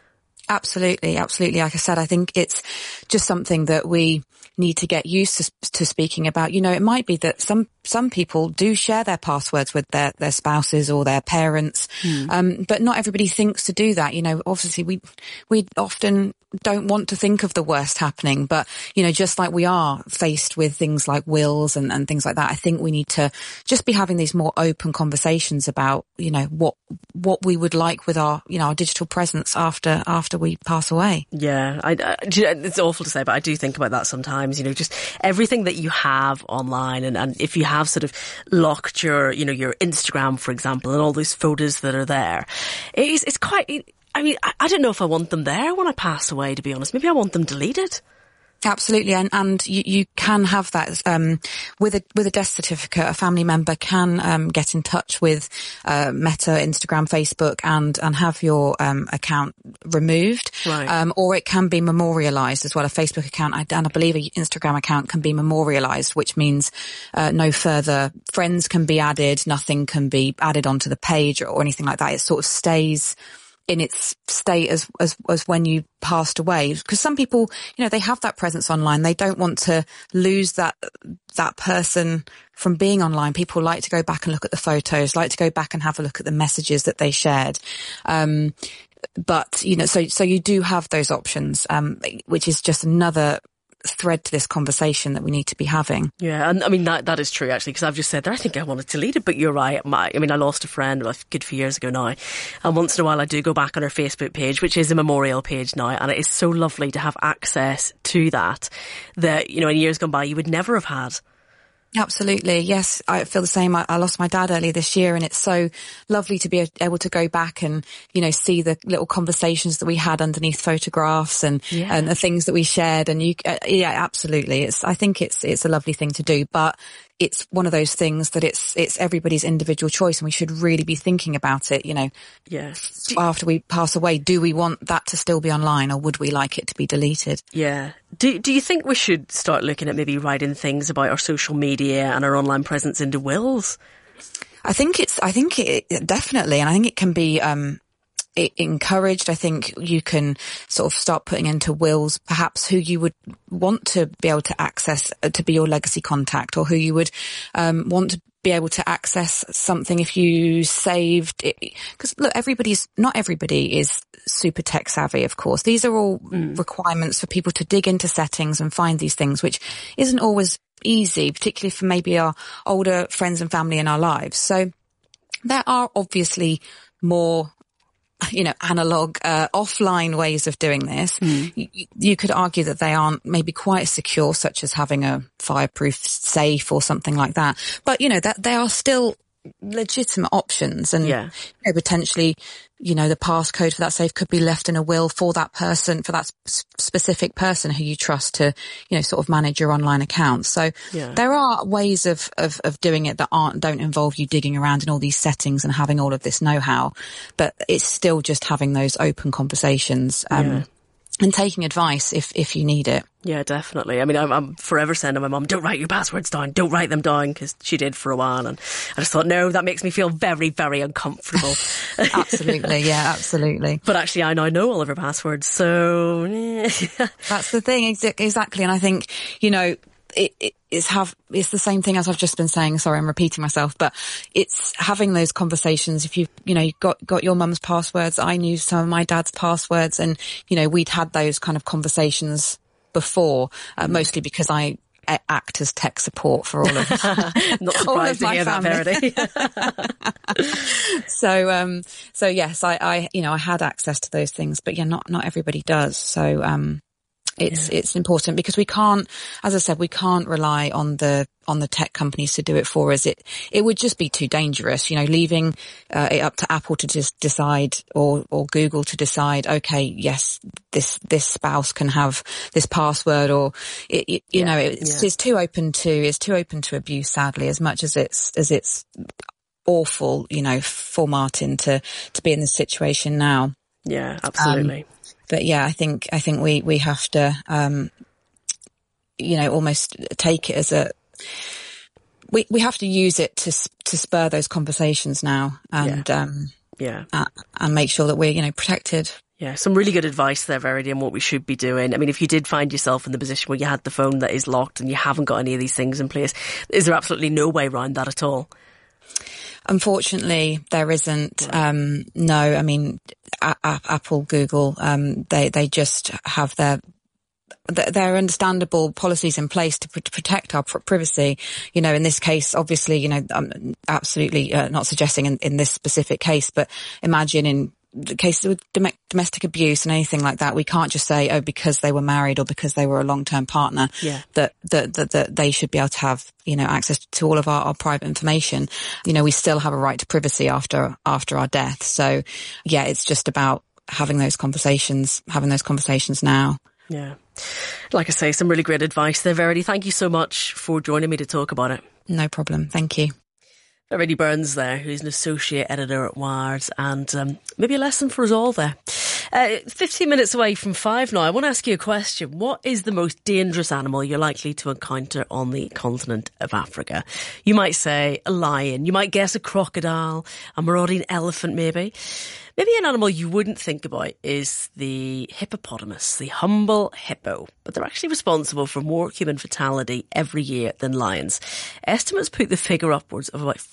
Absolutely. Like I said, I think it's just something that we need to get used to speaking about. You know, it might be that some people do share their passwords with their spouses or their parents, but not everybody thinks to do that. You know, obviously we often don't want to think of the worst happening, but, you know, just like we are faced with things like wills and things like that, I think we need to just be having these more open conversations about, you know, what we would like with our, you know, our digital presence after we pass away. Yeah, it's awful to say, but I do think about that sometimes, you know, just everything that you have online, and if you have sort of locked your, you know, your Instagram, for example, and all those photos that are there, it's quite, I mean, I don't know if I want them there when I pass away, to be honest. Maybe I want them deleted. Absolutely, and you can have that with a death certificate. A family member can get in touch with Meta, Instagram, Facebook, and have your account removed, right. Or it can be memorialised as well. A Facebook account and I believe an Instagram account can be memorialised, which means no further friends can be added, nothing can be added onto the page or anything like that. It sort of stays in its state as when you passed away. Because some people, you know, they have that presence online. They don't want to lose that person from being online. People like to go back and look at the photos, like to go back and have a look at the messages that they shared. But, you know, so you do have those options, which is just another thread to this conversation that we need to be having. Yeah, and I mean that is true actually, because I've just said that I think I wanted to delete it, but you're right. I mean, I lost a friend a good few years ago now, and once in a while I do go back on her Facebook page, which is a memorial page now, and it is so lovely to have access to that, you know, in years gone by you would never have had. Absolutely. Yes, I feel the same. I lost my dad earlier this year, and it's so lovely to be able to go back and, you know, see the little conversations that we had underneath photographs and the things that we shared. And yeah, absolutely. I think it's a lovely thing to do, but it's one of those things that it's everybody's individual choice, and we should really be thinking about it, you know. Yeah. After we pass away, do we want that to still be online, or would we like it to be deleted? Yeah. Do you think we should start looking at maybe writing things about our social media and our online presence into wills? I think it definitely, and I think it can be encouraged. I think you can sort of start putting into wills perhaps who you would want to be able to access to be your legacy contact, or who you would want to be able to access something if you saved it. Because look, not everybody is super tech savvy, of course. These are all requirements for people to dig into settings and find these things, which isn't always easy, particularly for maybe our older friends and family in our lives. So there are obviously more, you know, analog, offline ways of doing this. You could argue that they aren't maybe quite as secure, such as having a fireproof safe or something like that. But, you know, that they are still legitimate options, and you know, potentially, you know, the passcode for that safe could be left in a will for that person, for that specific person who you trust to, you know, sort of manage your online account. So there are ways of doing it that don't involve you digging around in all these settings and having all of this know-how, but it's still just having those open conversations and taking advice if you need it. Yeah, definitely. I mean, I'm forever saying to my mum, don't write your passwords down, don't write them down, because she did for a while, and I just thought, no, that makes me feel very, very uncomfortable. Absolutely, yeah, absolutely. But actually, I now know all of her passwords, so... That's the thing, exactly, and I think, you know, it's the same thing as I've just been saying. Sorry, I'm repeating myself, but it's having those conversations. If you got your mum's passwords, I knew some of my dad's passwords, and, you know, we'd had those kind of conversations before, mostly because I act as tech support for all of not surprised to hear family. That, Verity. So yes, I had access to those things, but yeah, not everybody does. So it's important, because we can't, as I said, we can't rely on the tech companies to do it for us. It would just be too dangerous, you know, leaving it up to Apple to just decide, or Google to decide, okay, yes, this spouse can have this password, or it's too open to abuse, sadly, as much as it's awful, you know, for Martin to be in this situation now. Yeah, absolutely. But yeah, I think we have to, you know, almost take it as we have to use it to spur those conversations now, and and make sure that we're, you know, protected. Yeah, some really good advice there, Verity, on what we should be doing. I mean, if you did find yourself in the position where you had the phone that is locked and you haven't got any of these things in place, is there absolutely no way around that at all? Unfortunately, there isn't. No, I mean, Apple, Google, they just have their understandable policies in place to protect our privacy. You know, in this case, obviously, you know, I'm absolutely not suggesting in this specific case, but imagine in the cases with domestic abuse and anything like that, we can't just say, oh, because they were married or because they were a long-term partner, that they should be able to have, you know, access to all of our private information. You know, we still have a right to privacy after our death. So, yeah, it's just about having those conversations now. Yeah. Like I say, some really great advice there, Verity. Thank you so much for joining me to talk about it. No problem. Thank you. Verity Burns there, who's an associate editor at Wired, and maybe a lesson for us all there. 15 minutes away from 5 now. I want to ask you a question. What is the most dangerous animal you're likely to encounter on the continent of Africa? You might say a lion. You might guess a crocodile, a marauding elephant maybe. Maybe an animal you wouldn't think about is the hippopotamus, the humble hippo. But they're actually responsible for more human fatality every year than lions. Estimates put the figure upwards of about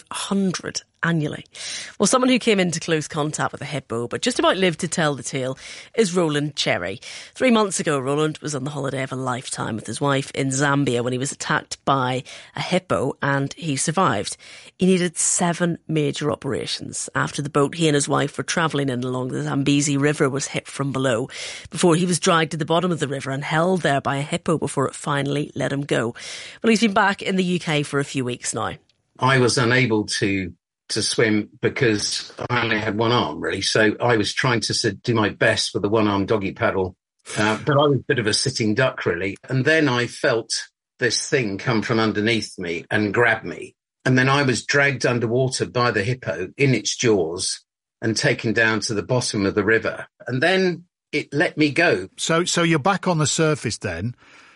500 annually. Well, someone who came into close contact with a hippo but just about lived to tell the tale is Roland Cherry. 3 months ago, Roland was on the holiday of a lifetime with his wife in Zambia when he was attacked by a hippo and he survived. He needed 7 major operations after the boat he and his wife were travelling in along the Zambezi River was hit from below before he was dragged to the bottom of the river and held there by a hippo before it finally let him go. Well, he's been back in the UK for a few weeks now. I was unable to swim because I only had one arm, really. So I was trying to do my best with the one-arm doggy paddle. But I was a bit of a sitting duck, really. And then I felt this thing come from underneath me and grab me. And then I was dragged underwater by the hippo in its jaws and taken down to the bottom of the river. And then it let me go. So you're back on the surface then.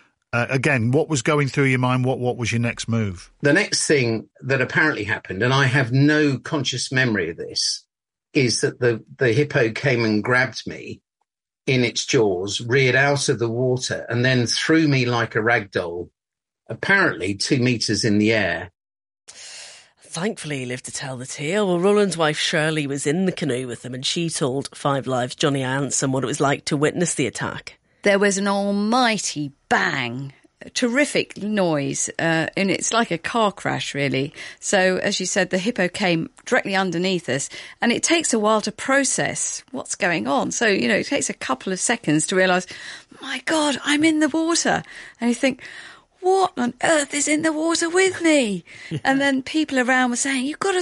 Again, what was going through your mind? What was your next move? The next thing that apparently happened, and I have no conscious memory of this, is that the hippo came and grabbed me in its jaws, reared out of the water, and then threw me like a rag doll, apparently 2 meters in the air. Thankfully, he lived to tell the tale. Well, Roland's wife Shirley was in the canoe with him and she told Five Live's Johnny Anson what it was like to witness the attack. There was an almighty bang, a terrific noise, and it's like a car crash, really. So, as you said, the hippo came directly underneath us, and it takes a while to process what's going on. So, you know, it takes a couple of seconds to realise, my God, I'm in the water. And you think, what on earth is in the water with me? Yeah. And then people around were saying, you've got to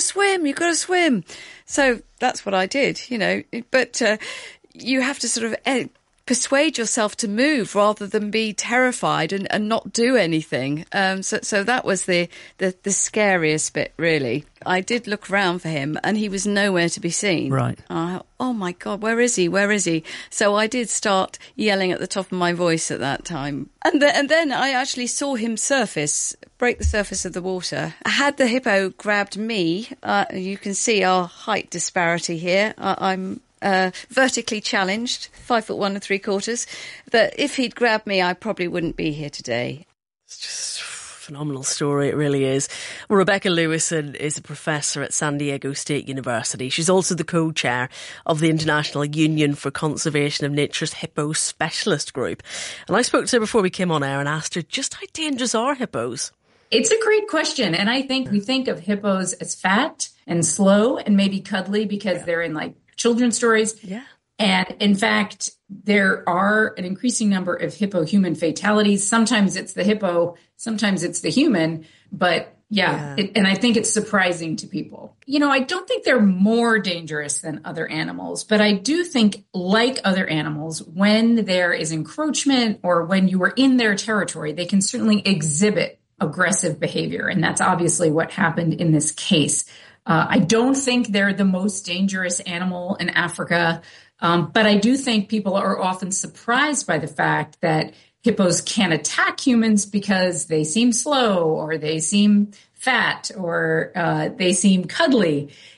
swim. So that's what I did, you know. But you have to sort of persuade yourself to move rather than be terrified and not do anything. So that was the scariest bit, really. I did look around for him and he was nowhere to be seen. Right. Oh my God, where is he? So I did start yelling at the top of my voice at that time. And then I actually saw him break the surface of the water. Had the hippo grabbed me, you can see our height disparity here. I'm vertically challenged, 5'1" 3/4. That if he'd grabbed me, I probably wouldn't be here today. It's just a phenomenal story, it really is. Well, Rebecca Lewison is a professor at San Diego State University. She's also the co-chair of the International Union for Conservation of Nature's Hippo Specialist Group. And I spoke to her before we came on air and asked her just how dangerous are hippos? It's a great question. And I think we think of hippos as fat and slow and maybe cuddly because they're in like children's stories. Yeah. And in fact, there are an increasing number of hippo-human fatalities. Sometimes it's the hippo, sometimes it's the human. But and I think it's surprising to people. You know, I don't think they're more dangerous than other animals, but I do think, like other animals, when there is encroachment or when you are in their territory, they can certainly exhibit aggressive behavior. And that's obviously what happened in this case. I don't think they're the most dangerous animal in Africa, but I do think people are often surprised by the fact that hippos can attack humans because they seem slow or they seem fat or they seem cuddly.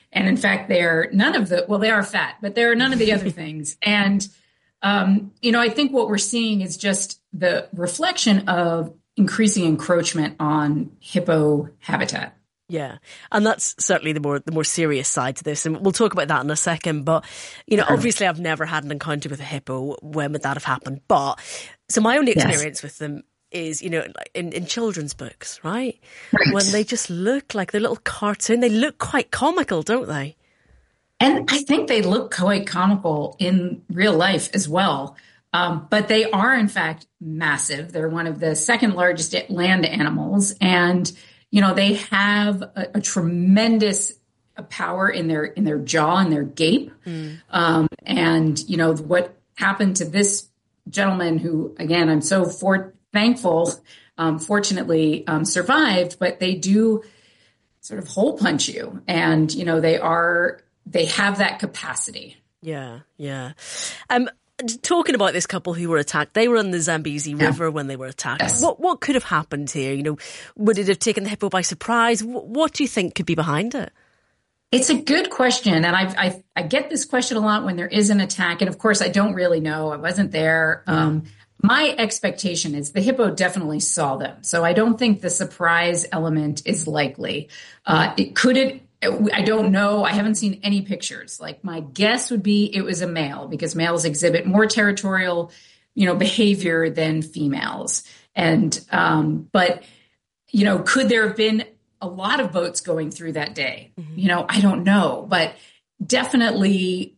And in fact, they are fat, but they are none of the other things. And, I think what we're seeing is just the reflection of increasing encroachment on hippo habitat. Yeah, and that's certainly the more serious side to this, and we'll talk about that in a second. But obviously, I've never had an encounter with a hippo. When would that have happened? But so my only experience with them is, in children's books, right? When they just look like they're little cartoon. They look quite comical, don't they? And I think they look quite comical in real life as well. But they are, in fact, massive. They're one of the second largest land animals. And, they have a tremendous power in their jaw and their gape. And, what happened to this gentleman who, again, I'm so thankful, fortunately survived, but they do sort of hole punch you. And, they have that capacity. Yeah. Talking about this couple who were attacked, they were on the Zambezi River when they were attacked. Yes. What could have happened here? Would it have taken the hippo by surprise? What do you think could be behind it? It's a good question. And I get this question a lot when there is an attack. And of course, I don't really know. I wasn't there. My expectation is the hippo definitely saw them. So I don't think the surprise element is likely. I don't know. I haven't seen any pictures. Like, my guess would be it was a male, because males exhibit more territorial, behavior than females. And, but, could there have been a lot of boats going through that day? I don't know, but definitely,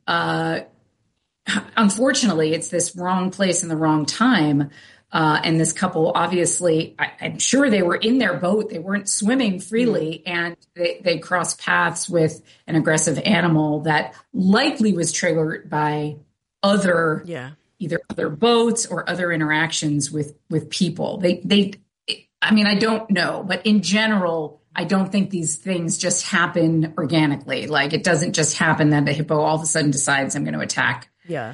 unfortunately, it's this wrong place in the wrong time. And this couple, obviously, I'm sure they were in their boat. They weren't swimming freely, and they crossed paths with an aggressive animal that likely was triggered by either other boats or other interactions with people. I don't know, but in general, I don't think these things just happen organically. Like, it doesn't just happen that the hippo all of a sudden decides I'm going to attack.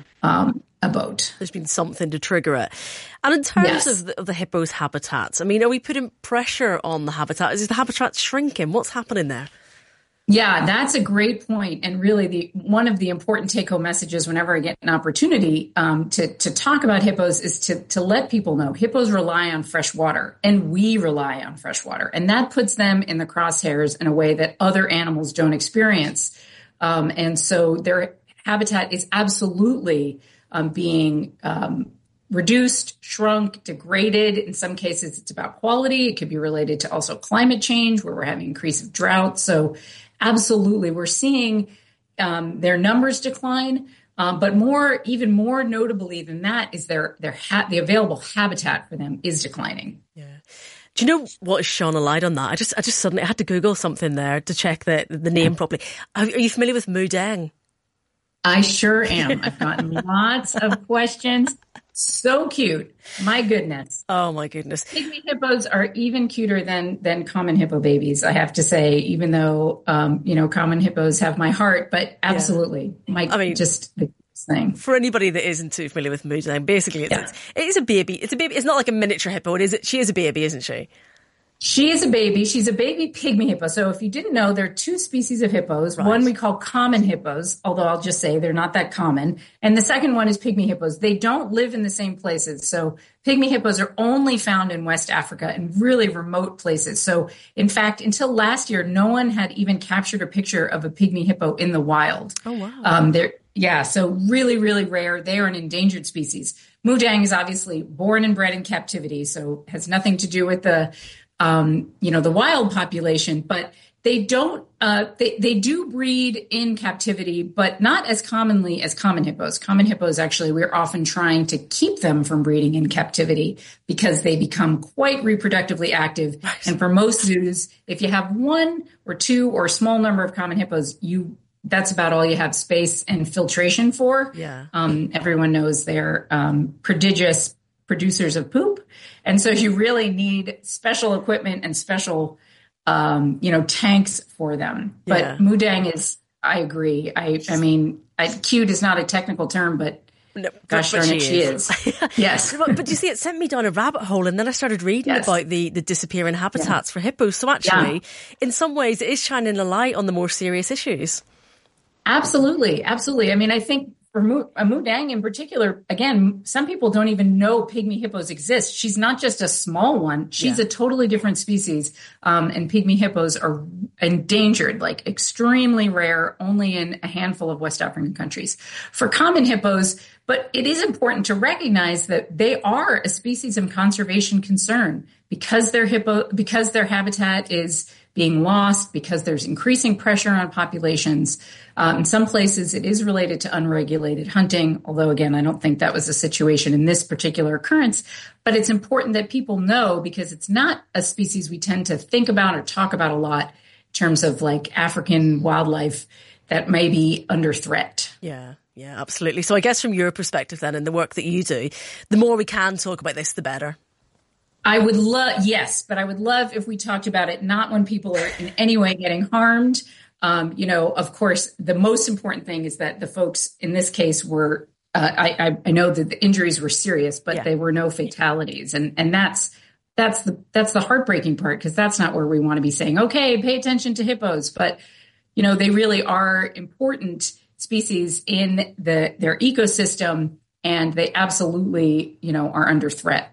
A boat. There's been something to trigger it. And in terms of the hippo's habitats, are we putting pressure on the habitat? Is the habitat shrinking? What's happening there? Yeah, that's a great point. And really, one of the important take-home messages whenever I get an opportunity to talk about hippos is to let people know hippos rely on fresh water, and we rely on fresh water. And that puts them in the crosshairs in a way that other animals don't experience. And so their habitat is absolutely being reduced, shrunk, degraded. In some cases, it's about quality. It could be related to also climate change, where we're having increase of drought. So absolutely, we're seeing their numbers decline. But even more notably than that is the available habitat for them is declining. Yeah. Do you know what has shone a light on that? I just suddenly had to Google something there to check the name properly. Are you familiar with Mudang? I sure am. I've gotten lots of questions. So cute. My goodness. Oh, my goodness. Pygmy hippos are even cuter than common hippo babies, I have to say, even though, common hippos have my heart. But absolutely. Just the thing. For anybody that isn't too familiar with Mudang, basically, it is a baby. It's a baby. It's not like a miniature hippo. She is a baby, isn't she? She is a baby. She's a baby pygmy hippo. So if you didn't know, there are two species of hippos. Right. One we call common hippos, although I'll just say they're not that common. And the second one is pygmy hippos. They don't live in the same places. So pygmy hippos are only found in West Africa in really remote places. So in fact, until last year, no one had even captured a picture of a pygmy hippo in the wild. Oh, wow. So really, really rare. They are an endangered species. Mudang is obviously born and bred in captivity, so has nothing to do with the wild population, but they don't, they do breed in captivity, but not as commonly as common hippos. Common hippos, actually, we're often trying to keep them from breeding in captivity because they become quite reproductively active. Right. And for most zoos, if you have one or two or a small number of common hippos, that's about all you have space and filtration for. Yeah. Everyone knows they're prodigious producers of poop. And so you really need special equipment and special, tanks for them. But Mudang is, I agree. I mean, cute is not a technical term, but No, Gosh darn it, she is. Yes. But you see, it sent me down a rabbit hole, and then I started reading about the disappearing habitats for hippos. So actually, in some ways, it is shining a light on the more serious issues. Absolutely. Absolutely. I mean, I think for Mudang in particular, again, some people don't even know pygmy hippos exist. She's not just a small one. She's a totally different species. And pygmy hippos are endangered, like extremely rare, only in a handful of West African countries. For common hippos, but it is important to recognize that they are a species of conservation concern because their habitat is being lost, because there's increasing pressure on populations. In some places, it is related to unregulated hunting, although, again, I don't think that was a situation in this particular occurrence. But it's important that people know, because it's not a species we tend to think about or talk about a lot in terms of like African wildlife that may be under threat. Yeah, absolutely. So I guess from your perspective then, and the work that you do, the more we can talk about this, the better. I would love, yes, but I would love if we talked about it not when people are in any way getting harmed. Of course, the most important thing is that the folks in this case were, I know that the injuries were serious, but there were no fatalities. And that's the heartbreaking part, because that's not where we want to be saying, okay, pay attention to hippos. But, they really are important species in their ecosystem, and they absolutely, are under threat.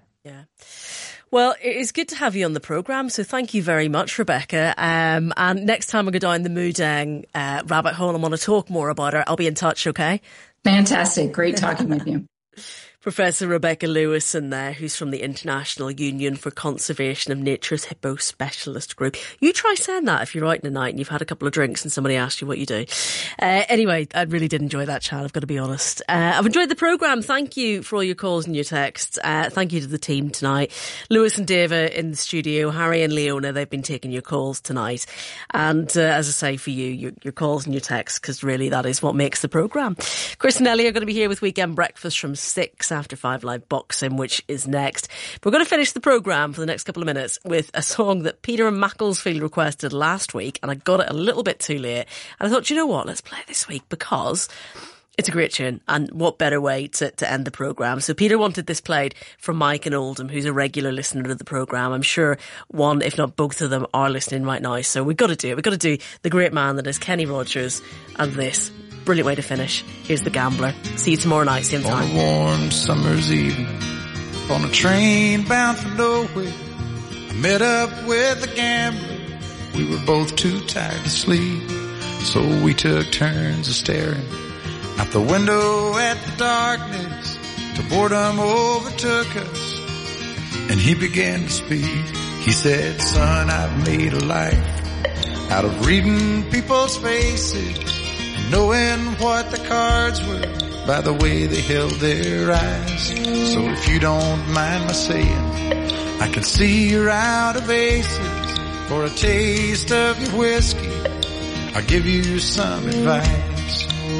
Well, it is good to have you on the programme, so thank you very much, Rebecca. And next time I go down the Mudang rabbit hole and want to talk more about her, I'll be in touch, okay? Fantastic. Great talking with you. Professor Rebecca Lewison there, who's from the International Union for Conservation of Nature's Hippo Specialist Group. You try saying that if you're out in the night and you've had a couple of drinks and somebody asks you what you do. Anyway, I really did enjoy that chat, I've got to be honest. I've enjoyed the programme. Thank you for all your calls and your texts. Thank you to the team tonight. Lewis and David in the studio, Harry and Leona, they've been taking your calls tonight. And as I say, for you, your calls and your texts, because really that is what makes the programme. Chris and Ellie are going to be here with Weekend Breakfast from 6 after 5 Live Boxing, which is next. We're going to finish the programme for the next couple of minutes with a song that Peter and Macclesfield requested last week, and I got it a little bit too late. And I thought, you know what, let's play it this week because it's a great tune, and what better way to end the programme. So Peter wanted this played from Mike and Oldham, who's a regular listener to the programme. I'm sure one, if not both of them, are listening right now. So we've got to do it. We've got to do the great man that is Kenny Rogers and this. Brilliant way to finish. Here's The Gambler. See you tomorrow night, same time. On a warm summer's evening, on a train bound for nowhere, I met up with a gambler. We were both too tired to sleep, so we took turns of staring out the window at the darkness till boredom overtook us, and he began to speak. He said, son, I've made a life out of reading people's faces, knowing what the cards were by the way they held their eyes. So if you don't mind my saying, I can see you're out of aces. For a taste of your whiskey, I'll give you some advice.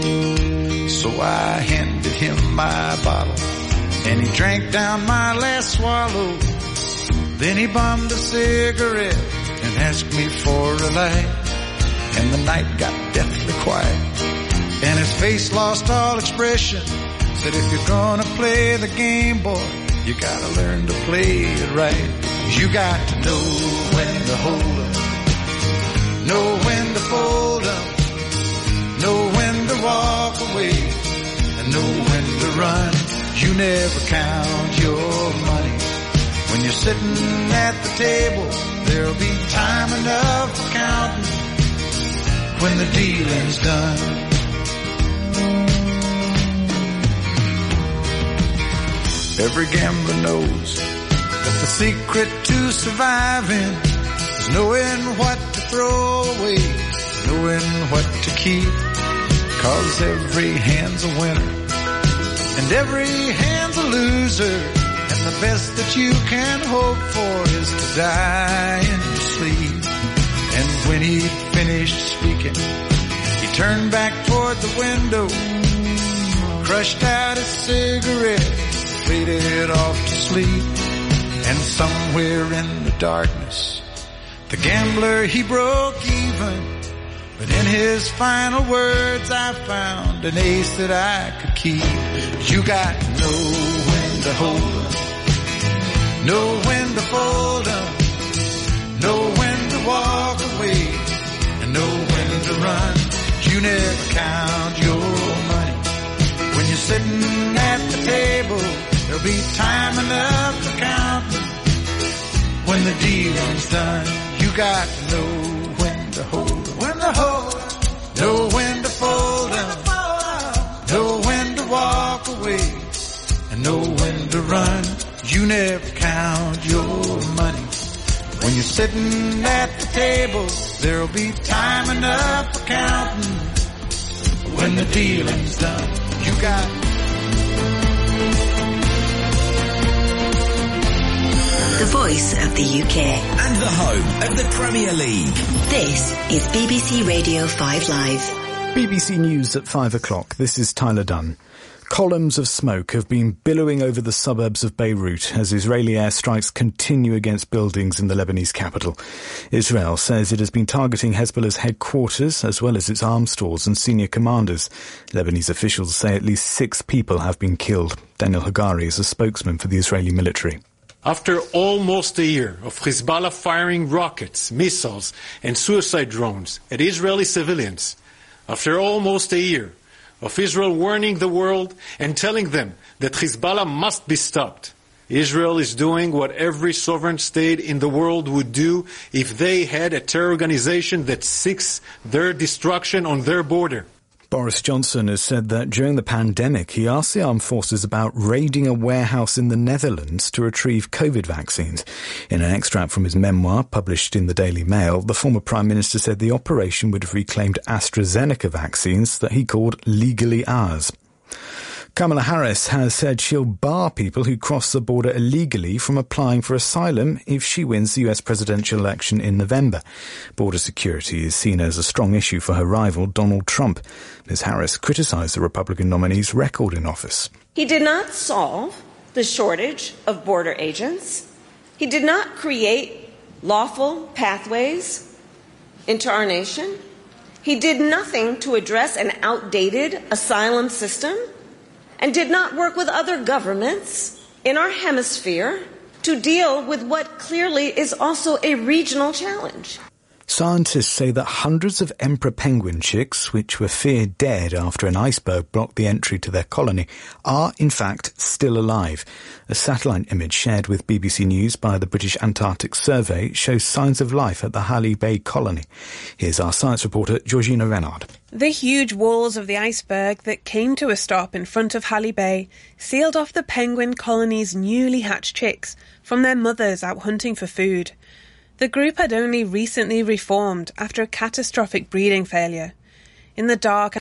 So I handed him my bottle, and he drank down my last swallow. Then he bummed a cigarette and asked me for a light. And the night got deathly quiet, and his face lost all expression. Said, if you're gonna play the game, boy, you gotta learn to play it right. You got to know when to hold 'em, know when to fold 'em, know when to walk away, and know when to run. You never count your money. When you're sitting at the table, there'll be time enough for counting when the dealing's done. Every gambler knows that the secret to surviving is knowing what to throw away, knowing what to keep. 'Cause every hand's a winner and every hand's a loser, and the best that you can hope for is to die in your sleep. And when he'd finished speaking, he turned back toward the window, crushed out his cigarette, faded off to sleep. And somewhere in the darkness, the gambler, he broke even, But in his final words I found an ace that I could keep. You got to know when to hold 'em, know when to fold 'em, know when to walk away, and know when to run. You never count your money. When you're sitting at the table, there'll be time enough for counting. When the dealing's done, you got to know when to hold 'em, when to hold 'em, know when to fold 'em, know when to walk away, and know when to run. You never count your money. When you're sitting at the table, there'll be time enough for counting. When the dealing's done, you got the voice of the UK. And the home of the Premier League. This is BBC Radio 5 Live. BBC News at 5 o'clock. This is Tyler Dunn. Columns of smoke have been billowing over the suburbs of Beirut as Israeli airstrikes continue against buildings in the Lebanese capital. Israel says it has been targeting Hezbollah's headquarters as well as its arms stores and senior commanders. Lebanese officials say at least 6 people have been killed. Daniel Hagari is a spokesman for the Israeli military. After almost a year of Hezbollah firing rockets, missiles and suicide drones at Israeli civilians, after almost a year of Israel warning the world and telling them that Hezbollah must be stopped, Israel is doing what every sovereign state in the world would do if they had a terror organization that seeks their destruction on their border. Boris Johnson has said that during the pandemic he asked the armed forces about raiding a warehouse in the Netherlands to retrieve COVID vaccines. In an extract from his memoir published in the Daily Mail, the former Prime Minister said the operation would have reclaimed AstraZeneca vaccines that he called legally ours. Kamala Harris has said she'll bar people who cross the border illegally from applying for asylum if she wins the US presidential election in November. Border security is seen as a strong issue for her rival, Donald Trump. Ms. Harris criticised the Republican nominee's record in office. He did not solve the shortage of border agents. He did not create lawful pathways into our nation. He did nothing to address an outdated asylum system, and did not work with other governments in our hemisphere to deal with what clearly is also a regional challenge. Scientists say that hundreds of emperor penguin chicks, which were feared dead after an iceberg blocked the entry to their colony, are in fact still alive. A satellite image shared with BBC News by the British Antarctic Survey shows signs of life at the Halley Bay colony. Here's our science reporter, Georgina Renard. The huge walls of the iceberg that came to a stop in front of Halley Bay sealed off the penguin colony's newly hatched chicks from their mothers out hunting for food. The group had only recently reformed after a catastrophic breeding failure. In the dark